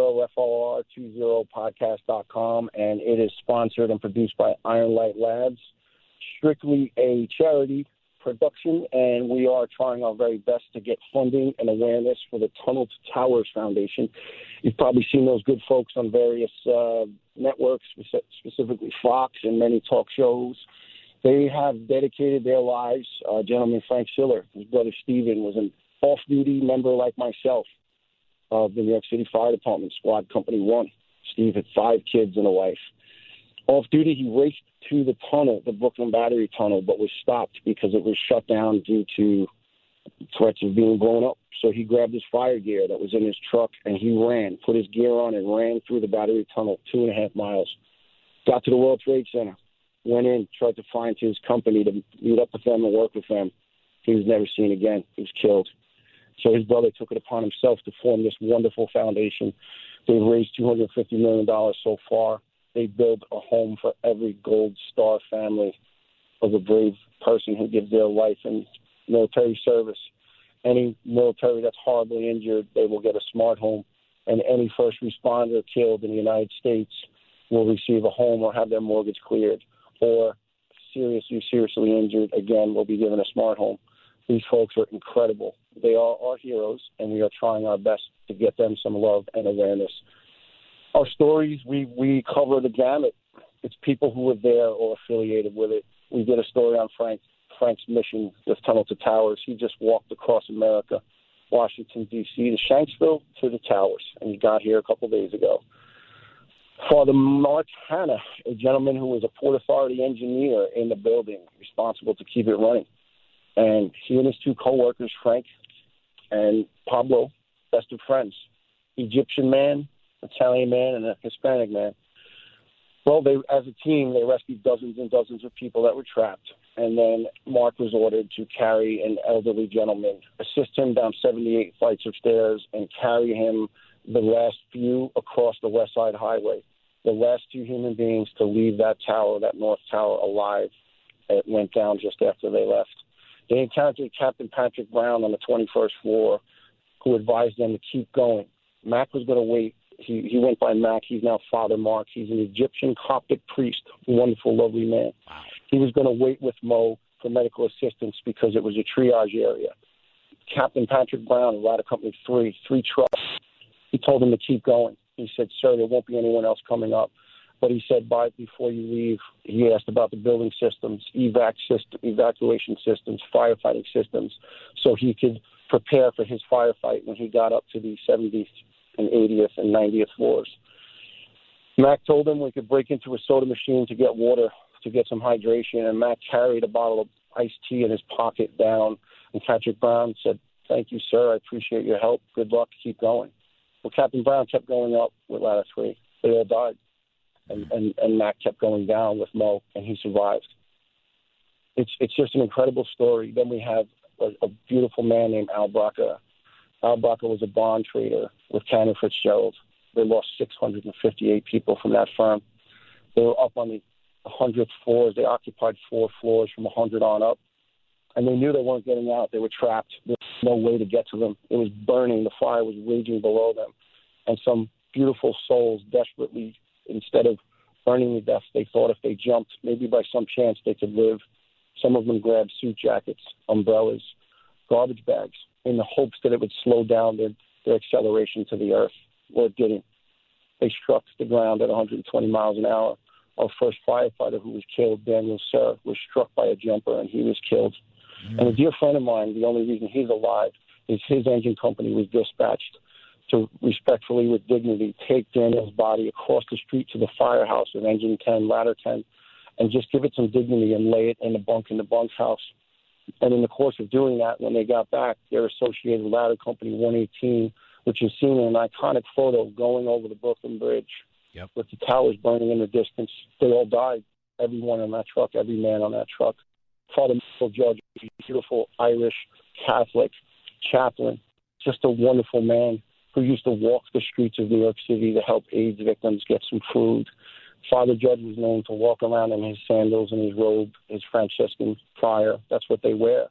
20FOR20podcast.com, and it is sponsored and produced by Iron Light Labs, strictly a charity production, and we are trying our very best to get funding and awareness for the Tunnel to Towers Foundation. You've probably seen those good folks on various networks, specifically Fox and many talk shows. They have dedicated their lives. Gentleman Frank Siller, his brother Stephen, was an off-duty member like myself of the New York City Fire Department, Squad Company 1. Steve had 5 kids and a wife. Off-duty, he raced to the tunnel, the Brooklyn Battery Tunnel, but was stopped because it was shut down due to threats of being blown up. So he grabbed his fire gear that was in his truck, and he ran, put his gear on, and ran through the Battery Tunnel 2.5 miles. Got to the World Trade Center, went in, tried to find his company to meet up with them and work with them. He was never seen again. He was killed. So his brother took it upon himself to form this wonderful foundation. They've raised $250 million so far. They build a home for every Gold Star family of a brave person who gives their life in military service. Any military that's horribly injured, they will get a smart home. And any first responder killed in the United States will receive a home or have their mortgage cleared. Or seriously injured, again, will be given a smart home. These folks are incredible. They are our heroes, and we are trying our best to get them some love and awareness. Our stories, we cover the gamut. It's people who were there or affiliated with it. We did a story on Frank's mission with Tunnel to Towers. He just walked across America, Washington, D.C., to Shanksville to the Towers, and he got here a couple days ago. Father Mark Hanna, a gentleman who was a Port Authority engineer in the building, responsible to keep it running. And he and his 2 co-workers, Frank and Pablo, best of friends. Egyptian man, Italian man, and a Hispanic man. Well, as a team, they rescued dozens and dozens of people that were trapped. And then Mark was ordered to carry an elderly gentleman, assist him down 78 flights of stairs, and carry him the last few across the West Side Highway. The last 2 human beings to leave that tower, that North Tower, alive. It went down just after they left. They encountered Captain Patrick Brown on the 21st floor, who advised them to keep going. Mac was going to wait. He went by Mac. He's now Father Mark. He's an Egyptian Coptic priest, a wonderful, lovely man. Wow. He was going to wait with Mo for medical assistance because it was a triage area. Captain Patrick Brown, Ladder Company 3 trucks. He told him to keep going. He said, "Sir, there won't be anyone else coming up. But he said, before you leave, he asked about the building systems, evacuation systems, firefighting systems, so he could prepare for his firefight when he got up to the 70th and 80th and 90th floors. Mac told him we could break into a soda machine to get water, to get some hydration, and Mac carried a bottle of iced tea in his pocket down, and Patrick Brown said, "Thank you, sir. I appreciate your help. Good luck. Keep going." Well, Captain Brown kept going up with ladder 3. They all died. And Mac kept going down with Mo, and he survived. It's just an incredible story. Then we have a beautiful man named Al Braca. Al Braca was a bond trader with Cantor Fitzgerald. They lost 658 people from that firm. They were up on the 100th floors. They occupied 4 floors from 100 on up. And they knew they weren't getting out. They were trapped. There was no way to get to them. It was burning. The fire was raging below them. And some beautiful souls desperately, instead of burning to death, they thought if they jumped, maybe by some chance they could live. Some of them grabbed suit jackets, umbrellas, garbage bags, in the hopes that it would slow down their acceleration to the earth. Well, it didn't. They struck the ground at 120 miles an hour. Our first firefighter who was killed, Daniel Serra, was struck by a jumper, and he was killed. And a dear friend of mine, the only reason he's alive is his engine company was dispatched to respectfully, with dignity, take Daniel's body across the street to the firehouse of Engine 10, Ladder 10, and just give it some dignity and lay it in the bunkhouse. And in the course of doing that, when they got back, their associated ladder company 118, which is seen in an iconic photo going over the Brooklyn Bridge with the towers burning in the distance, they all died. Everyone on that truck, every man on that truck. Father Michael Judge, a beautiful Irish Catholic chaplain, just a wonderful man who used to walk the streets of New York City to help AIDS victims get some food. Father Judge was known to walk around in his sandals and his robe, his Franciscan friar. That's what they wear.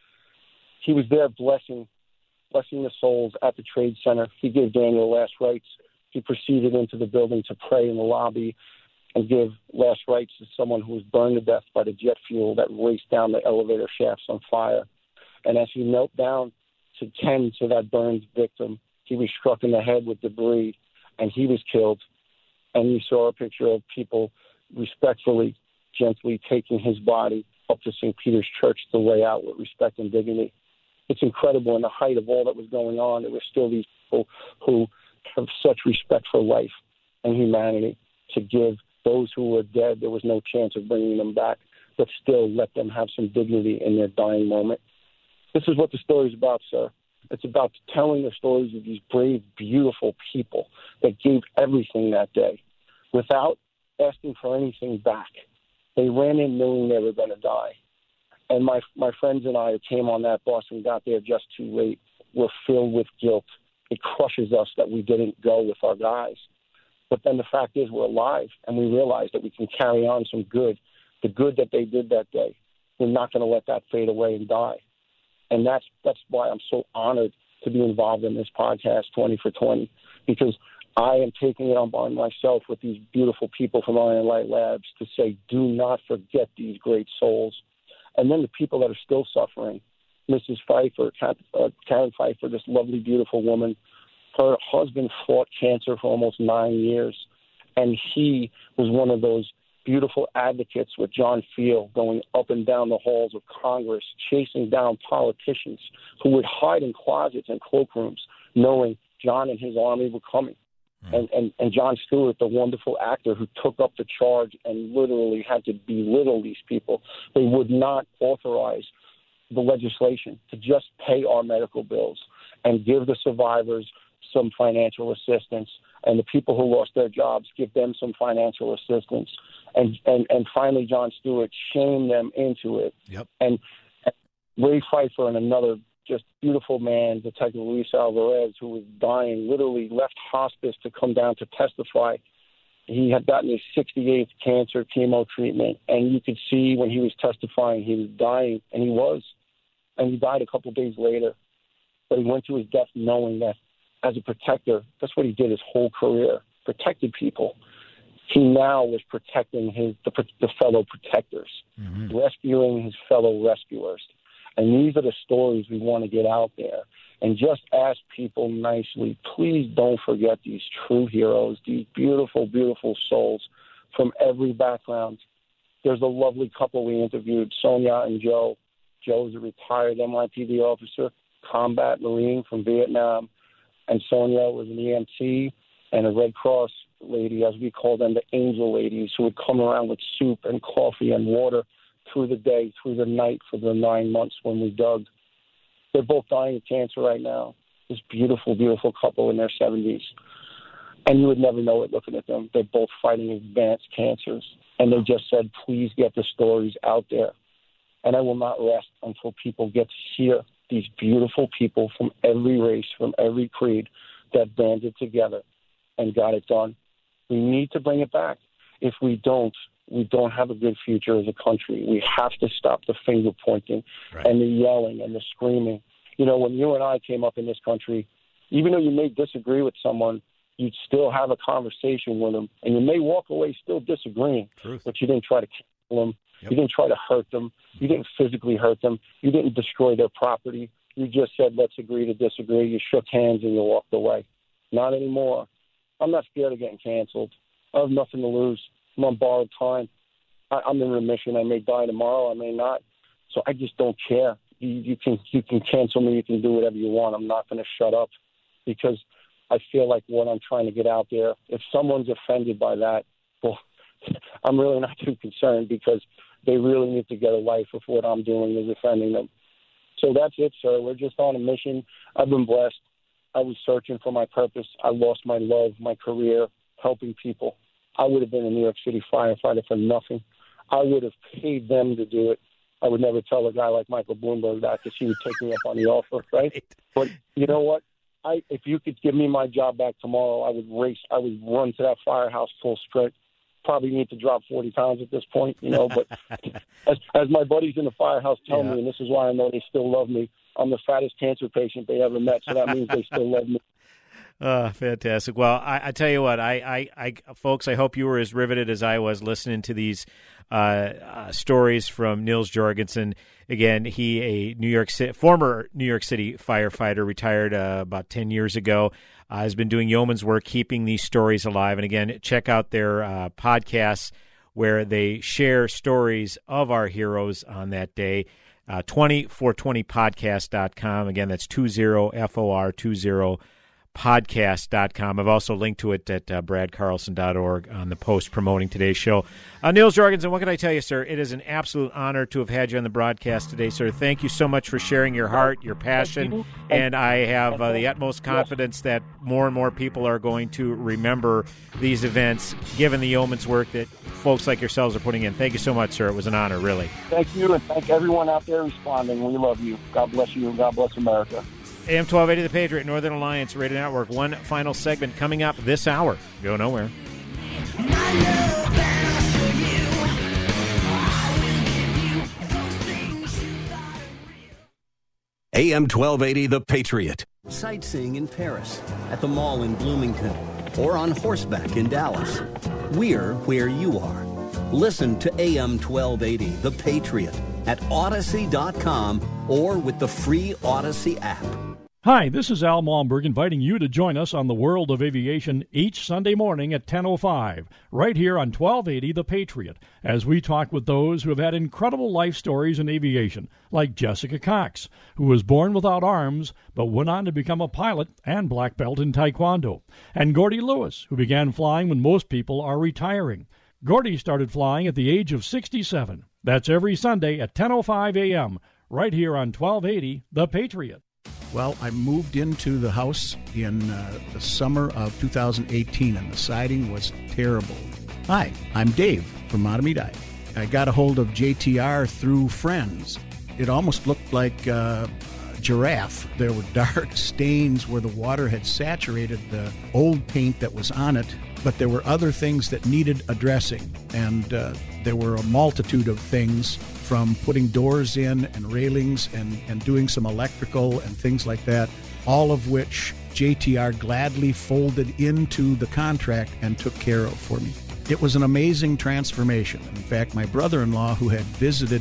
He was there blessing the souls at the Trade Center. He gave Daniel last rites. He proceeded into the building to pray in the lobby and give last rites to someone who was burned to death by the jet fuel that raced down the elevator shafts on fire. And as he knelt down to tend to that burned victim, he was struck in the head with debris, and he was killed. And you saw a picture of people respectfully, gently taking his body up to St. Peter's Church to lay out with respect and dignity. It's incredible. In the height of all that was going on, there were still these people who have such respect for life and humanity to give those who were dead. There was no chance of bringing them back, but still let them have some dignity in their dying moment. This is what the story is about, sir. It's about telling the stories of these brave, beautiful people that gave everything that day without asking for anything back. They ran in knowing they were going to die. And my friends and I who came on that bus and got there just too late were filled with guilt. It crushes us that we didn't go with our guys. But then the fact is we're alive, and we realize that we can carry on some good, the good that they did that day. We're not going to let that fade away and die. And that's why I'm so honored to be involved in this podcast, 20 for 20, because I am taking it on myself with these beautiful people from Iron Light Labs to say, do not forget these great souls. And then the people that are still suffering, Mrs. Pfeiffer, Karen Pfeiffer, this lovely, beautiful woman, her husband fought cancer for almost 9 years, and he was one of those beautiful advocates with John Field going up and down the halls of Congress, chasing down politicians who would hide in closets and cloakrooms, knowing John and his army were coming. And Jon Stewart, the wonderful actor who took up the charge and literally had to belittle these people. They would not authorize the legislation to just pay our medical bills and give the survivors some financial assistance, and the people who lost their jobs, give them some financial assistance. And finally, Jon Stewart shamed them into it. Yep. And Ray Pfeiffer and another just beautiful man, Detective Luis Alvarez, who was dying, literally left hospice to come down to testify. He had gotten his 68th cancer chemo treatment, and you could see when he was testifying he was dying, and he was. And he died a couple of days later. But he went to his death knowing that as a protector, that's what he did his whole career, protected people. He now was protecting the fellow protectors, rescuing his fellow rescuers. And these are the stories we want to get out there. And just ask people nicely, please don't forget these true heroes, these beautiful, beautiful souls. from every background. There's a lovely couple we interviewed, Sonia and Joe. Joe is a retired MIPD officer, combat Marine from Vietnam, and Sonia was an EMT and a Red Cross lady, as we call them, the angel ladies, who would come around with soup and coffee and water through the day, through the night for the 9 months when we dug. They're both dying of cancer right now. This beautiful, beautiful couple in their 70s. And you would never know it looking at them. They're both fighting advanced cancers. And they just said, please get the stories out there. And I will not rest until people get to hear these beautiful people from every race, from every creed, that banded together and got it done. We need to bring it back. If we don't have a good future as a country. We have to stop the finger pointing and the yelling and the screaming. You know, when you and I came up in this country, even though you may disagree with someone, you'd still have a conversation with them, and you may walk away still disagreeing, but you didn't try to kill them. Yep. You didn't try to hurt them. You didn't physically hurt them. You didn't destroy their property. You just said, let's agree to disagree. You shook hands and you walked away. Not anymore. I'm not scared of getting canceled. I have nothing to lose. I'm on borrowed time. I'm in remission. I may die tomorrow. I may not. So I just don't care. You can cancel me. You can do whatever you want. I'm not going to shut up because I feel like what I'm trying to get out there, if someone's offended by that, well, I'm really not too concerned because they really need to get a life if what I'm doing is offending them. So that's it, sir. We're just on a mission. I've been blessed. I was searching for my purpose. I lost my love, my career, helping people. I would have been a New York City firefighter for nothing. I would have paid them to do it. I would never tell a guy like Michael Bloomberg that because he would take me up on the offer, right? But you know what? If you could give me my job back tomorrow, I would race. I would run to that firehouse full sprint. Probably need to drop 40 pounds at this point, you know. But as my buddies in the firehouse tell me, and this is why I know they still love me, I'm the fattest cancer patient they ever met, so that means they still love me. Fantastic. Well, I tell you what, I folks, I hope you were as riveted as I was listening to these stories from Nils Jorgensen. Again, he former New York City firefighter, retired about 10 years ago, has been doing yeoman's work keeping these stories alive. And again, check out their podcasts where they share stories of our heroes on that day. 20for20podcast.com. Again, that's 20FOR20 podcast.com. I've also linked to it at bradcarlson.org on the post promoting today's show. Nils Jorgensen, what can I tell you, sir? It is an absolute honor to have had you on the broadcast today, sir. Thank you so much for sharing your heart, your passion, and I have the utmost confidence that more and more people are going to remember these events, given the yeoman's work that folks like yourselves are putting in. Thank you so much, sir. It was an honor, really. Thank you, and thank everyone out there responding. We love you. God bless you, and God bless America. AM 1280, The Patriot, Northern Alliance Radio Network. One final segment coming up this hour. Go nowhere. AM 1280, The Patriot. Sightseeing in Paris, at the mall in Bloomington, or on horseback in Dallas. We're where you are. Listen to AM 1280, The Patriot, at Odyssey.com or with the free Odyssey app. Hi, this is Al Malmberg inviting you to join us on the World of Aviation each Sunday morning at 10:05, right here on 1280 The Patriot, as we talk with those who have had incredible life stories in aviation, like Jessica Cox, who was born without arms but went on to become a pilot and black belt in Taekwondo, and Gordy Lewis, who began flying when most people are retiring. Gordy started flying at the age of 67. That's every Sunday at 10:05 a.m., right here on 1280 The Patriot. Well, I moved into the house in the summer of 2018, and the siding was terrible. Hi, I'm Dave from Matamidi. I got a hold of JTR through friends. It almost looked like a giraffe. There were dark stains where the water had saturated the old paint that was on it, but there were other things that needed addressing, and there were a multitude of things, from putting doors in and railings and doing some electrical and things like that, all of which JTR gladly folded into the contract and took care of for me. It was an amazing transformation. In fact, my brother-in-law, who had visited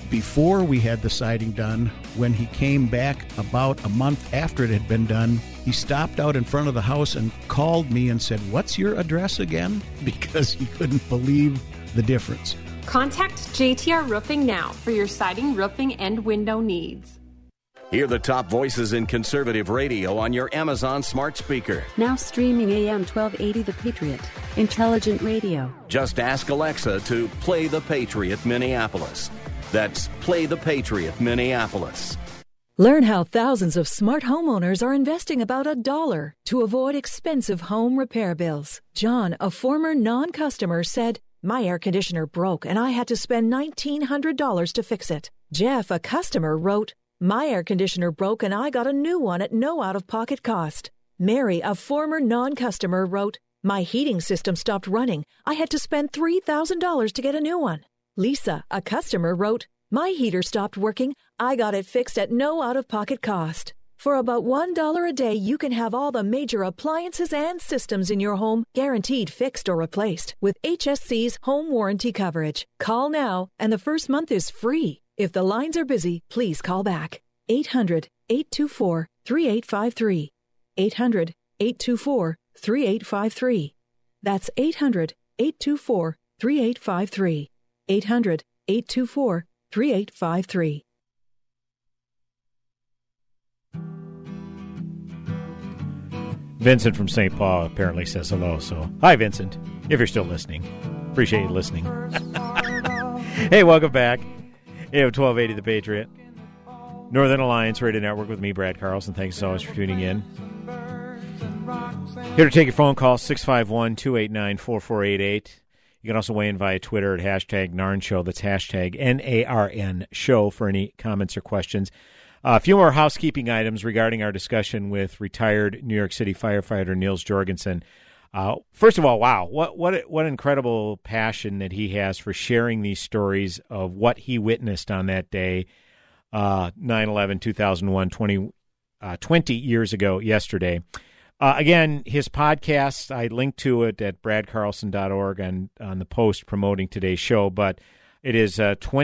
before we had the siding done. When he came back about a month after it had been done, he stopped out in front of the house and called me and said, "What's your address again?" Because he couldn't believe the difference. Contact JTR Roofing now for your siding, roofing, and window needs. Hear the top voices in conservative radio on your Amazon smart speaker. Now streaming AM 1280 The Patriot. Intelligent radio. Just ask Alexa to play The Patriot Minneapolis. That's Play The Patriot Minneapolis. Learn how thousands of smart homeowners are investing about $1 to avoid expensive home repair bills. John, a former non-customer, said, "My air conditioner broke and I had to spend $1,900 to fix it." Jeff, a customer, wrote, "My air conditioner broke and I got a new one at no out-of-pocket cost." Mary, a former non-customer, wrote, "My heating system stopped running. I had to spend $3,000 to get a new one." Lisa, a customer, wrote, "My heater stopped working. I got it fixed at no out-of-pocket cost." For about $1 a day, you can have all the major appliances and systems in your home guaranteed fixed or replaced with HSC's home warranty coverage. Call now, and the first month is free. If the lines are busy, please call back. 800-824-3853. 800-824-3853. That's 800-824-3853. 800-824-3853. Vincent from St. Paul apparently says hello. So, hi, Vincent, if you're still listening. Appreciate you listening. Hey, welcome back. AM 1280 The Patriot. Northern Alliance Radio Network with me, Brad Carlson. Thanks so much for tuning in. Here to take your phone call, 651-289-4488. You can also weigh in via Twitter at hashtag Narn Show. That's hashtag NARN Show for any comments or questions. A few more housekeeping items regarding our discussion with retired New York City firefighter Niels Jorgensen. First of all, wow, what incredible passion that he has for sharing these stories of what he witnessed on that day, 9/11/2001, 20 years ago yesterday. Again, his podcast, I linked to it at bradcarlson.org and on the post promoting today's show, but it is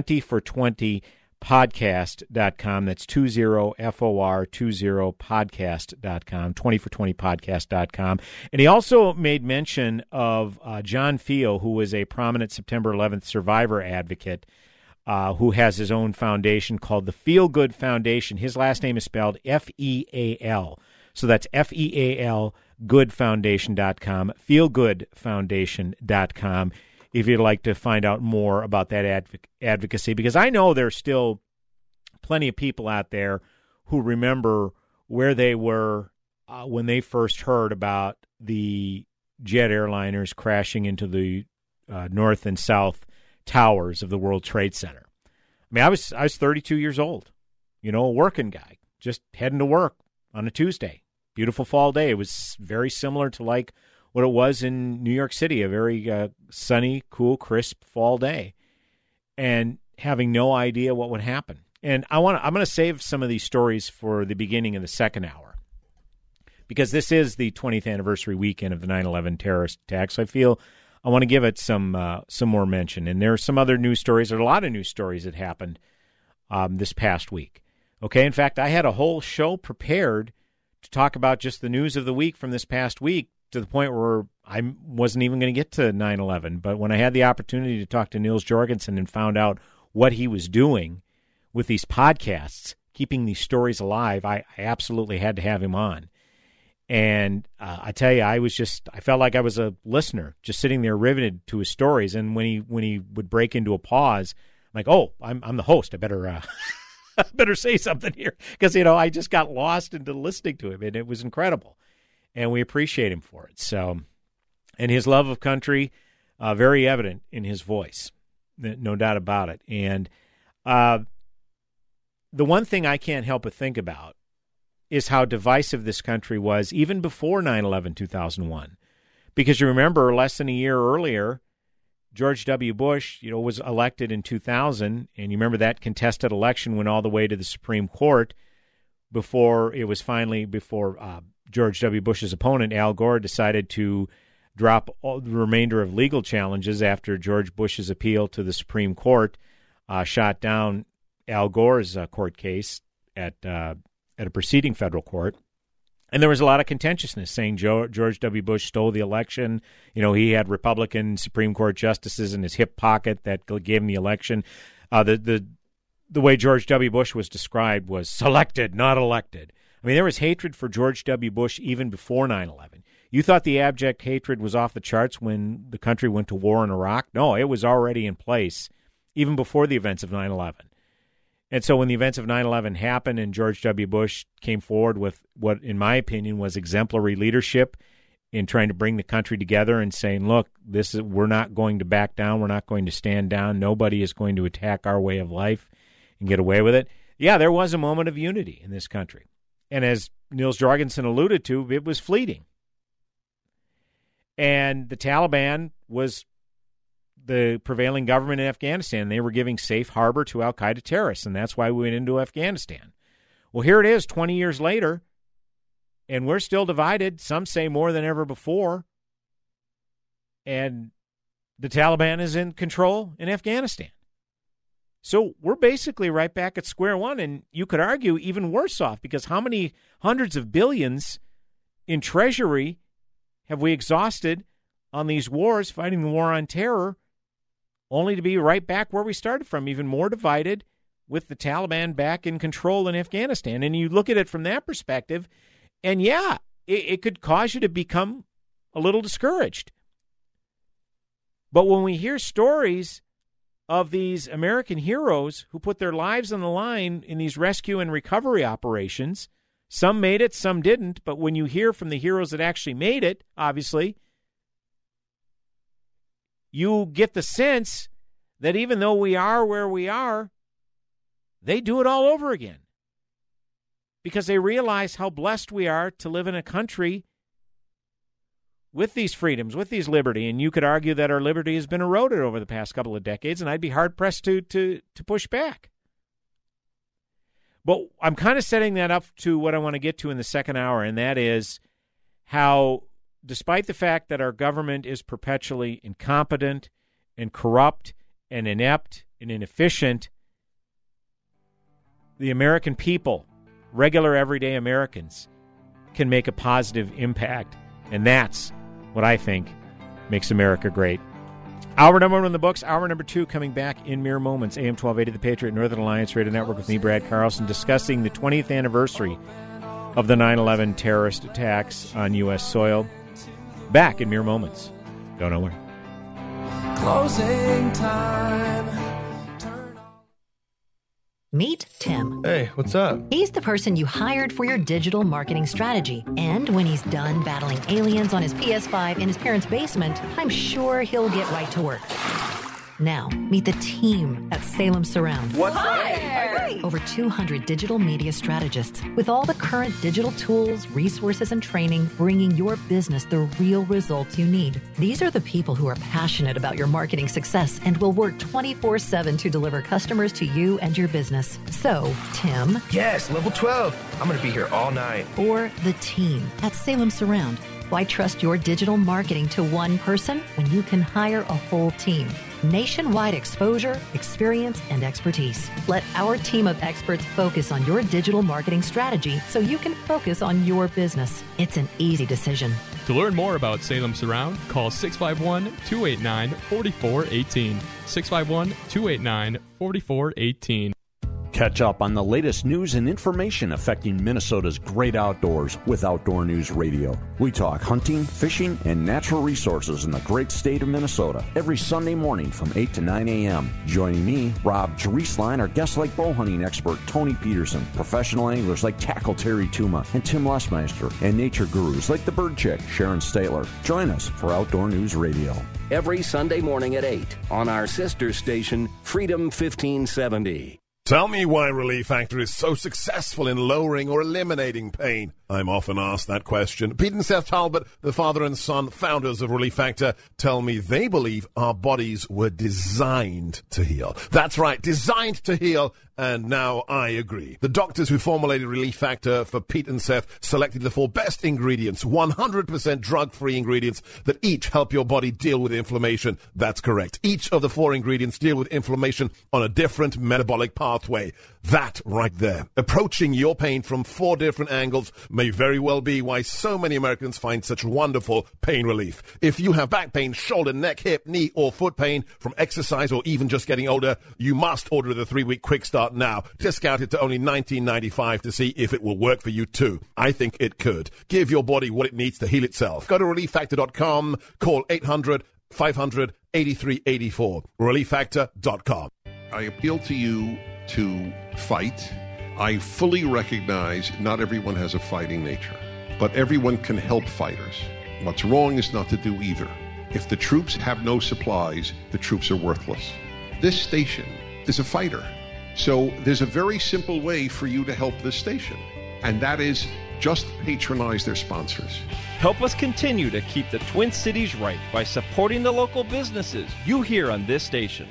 20for20podcast.com. That's 20FOR20podcast.com, 20for20podcast.com. And he also made mention of John Feo, who was a prominent September 11th survivor advocate, who has his own foundation called the Feel Good Foundation. His last name is spelled F-E-A-L. So that's F-E-A-L, goodfoundation.com, feelgoodfoundation.com, if you'd like to find out more about that advocacy. Because I know there's still plenty of people out there who remember where they were when they first heard about the jet airliners crashing into the north and south towers of the World Trade Center. I mean, I was 32 years old, a working guy, just heading to work on a Tuesday. Beautiful fall day. It was very similar to like what it was in New York City, a very sunny, cool, crisp fall day, and having no idea what would happen. And I'm going to save some of these stories for the beginning of the second hour, because this is the 20th anniversary weekend of the 9/11 terrorist attacks. So I feel I want to give it some more mention. And there are some other news stories. There are a lot of news stories that happened this past week. Okay, in fact, I had a whole show prepared to talk about just the news of the week from this past week, to the point where I wasn't even going to get to 9/11. But when I had the opportunity to talk to Niels Jorgensen and found out what he was doing with these podcasts, keeping these stories alive, I absolutely had to have him on. And I tell you, I felt like I was a listener, just sitting there riveted to his stories. And when he would break into a pause, I'm like, oh, I'm the host. I better better say something here, because I just got lost into listening to him, and it was incredible, and we appreciate him for it. So, and his love of country, very evident in his voice, no doubt about it. And the one thing I can't help but think about is how divisive this country was even before 9/11/2001, because you remember less than a year earlier, George W. Bush, was elected in 2000, and you remember that contested election went all the way to the Supreme Court before George W. Bush's opponent, Al Gore, decided to drop all the remainder of legal challenges after George Bush's appeal to the Supreme Court shot down Al Gore's court case at a preceding federal court. And there was a lot of contentiousness saying George W. Bush stole the election. He had Republican Supreme Court justices in his hip pocket that gave him the election. The way George W. Bush was described was selected, not elected. I mean, there was hatred for George W. Bush even before 9/11. You thought the abject hatred was off the charts when the country went to war in Iraq? No, it was already in place even before the events of 9/11. And so when the events of 9/11 happened and George W. Bush came forward with what, in my opinion, was exemplary leadership in trying to bring the country together and saying, look, we're not going to back down. We're not going to stand down. Nobody is going to attack our way of life and get away with it. Yeah, there was a moment of unity in this country. And as Niels Jorgensen alluded to, it was fleeting. And the Taliban was the prevailing government in Afghanistan. They were giving safe harbor to al-Qaeda terrorists, and that's why we went into Afghanistan. Well, here it is 20 years later, and we're still divided. Some say more than ever before. And the Taliban is in control in Afghanistan. So we're basically right back at square one, and you could argue even worse off, because how many hundreds of billions in treasury have we exhausted on these wars, fighting the war on terror, only to be right back where we started from, even more divided, with the Taliban back in control in Afghanistan. And you look at it from that perspective, and yeah, it could cause you to become a little discouraged. But when we hear stories of these American heroes who put their lives on the line in these rescue and recovery operations, some made it, some didn't, but when you hear from the heroes that actually made it, obviously, you get the sense that even though we are where we are, they do it all over again. Because they realize how blessed we are to live in a country with these freedoms, with these liberty. And you could argue that our liberty has been eroded over the past couple of decades, and I'd be hard-pressed to push back. But I'm kind of setting that up to what I want to get to in the second hour, and that is how, despite the fact that our government is perpetually incompetent and corrupt and inept and inefficient, the American people, regular everyday Americans, can make a positive impact. And that's what I think makes America great. Hour number 1 in the books. Hour number 2 coming back in mere moments. AM 1280, The Patriot, Northern Alliance Radio Network with me, Brad Carlson, discussing the 20th anniversary of the 9/11 terrorist attacks on U.S. soil. Back in mere moments. Go nowhere. Closing time. Meet Tim. Hey, what's up? He's the person you hired for your digital marketing strategy. And when he's done battling aliens on his PS5 in his parents' basement, I'm sure he'll get right to work. Now, meet the team at Salem Surround. What's up? Over 200 digital media strategists with all the current digital tools, resources, and training, bringing your business the real results you need. These are the people who are passionate about your marketing success and will work 24/7 to deliver customers to you and your business. So, Tim. Yes, level 12. I'm going to be here all night. Or the team at Salem Surround. Why trust your digital marketing to one person when you can hire a whole team? Nationwide exposure, experience, and expertise. Let our team of experts focus on your digital marketing strategy so you can focus on your business. It's an easy decision. To learn more about Salem Surround, call 651-289-4418. 651-289-4418. Catch up on the latest news and information affecting Minnesota's great outdoors with Outdoor News Radio. We talk hunting, fishing, and natural resources in the great state of Minnesota every Sunday morning from 8 to 9 a.m. Joining me, Rob Drieslein, our guest like bow hunting expert Tony Peterson, professional anglers like Tackle Terry Tuma and Tim Lesmeister, and nature gurus like the Bird Chick, Sharon Statler. Join us for Outdoor News Radio. Every Sunday morning at 8 on our sister station, Freedom 1570. Tell me why Relief Factor is so successful in lowering or eliminating pain. I'm often asked that question. Pete and Seth Talbot, the father and son founders of Relief Factor, tell me they believe our bodies were designed to heal. That's right, designed to heal, and now I agree. The doctors who formulated Relief Factor for Pete and Seth selected the 4 best ingredients, 100% drug-free ingredients that each help your body deal with inflammation. That's correct. Each of the 4 ingredients deal with inflammation on a different metabolic pathway. That right there. Approaching your pain from 4 different angles may very well be why so many Americans find such wonderful pain relief. If you have back pain, shoulder, neck, hip, knee, or foot pain from exercise or even just getting older, you must order the 3-week quick start now. Discount it to only $19.95 to see if it will work for you too. I think it could. Give your body what it needs to heal itself. Go to ReliefFactor.com. Call 800-500-8384. ReliefFactor.com. I appeal to you to fight. I fully recognize not everyone has a fighting nature, but everyone can help fighters. What's wrong is not to do either. If the troops have no supplies, the troops are worthless. This station is a fighter. So there's a very simple way for you to help this station, and that is just patronize their sponsors. Help us continue to keep the Twin Cities right by supporting the local businesses you hear on this station.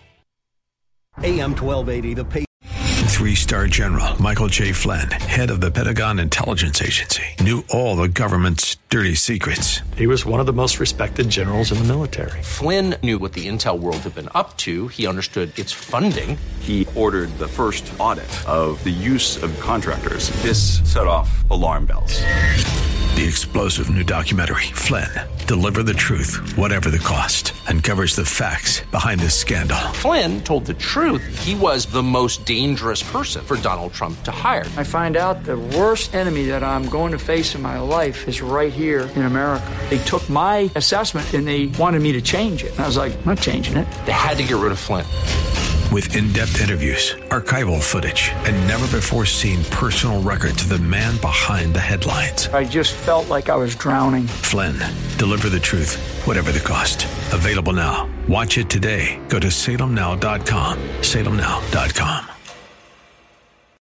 AM 1280, the Patriot. 3-star General Michael J. Flynn, head of the Pentagon Intelligence Agency, knew all the government's dirty secrets. He was one of the most respected generals in the military. Flynn knew what the intel world had been up to. He understood its funding. He ordered the first audit of the use of contractors. This set off alarm bells. The explosive new documentary, Flynn, Deliver the Truth, Whatever the Cost, uncovers the facts behind this scandal. Flynn told the truth. He was the most dangerous person for Donald Trump to hire. I find out the worst enemy that I'm going to face in my life is right here in America. They took my assessment and they wanted me to change it. And I was like, I'm not changing it. They had to get rid of Flynn. With in-depth interviews, archival footage, and never-before-seen personal records of the man behind the headlines. I just felt like I was drowning. Flynn, Deliver the Truth, Whatever the Cost. Available now. Watch it today. Go to salemnow.com. salemnow.com.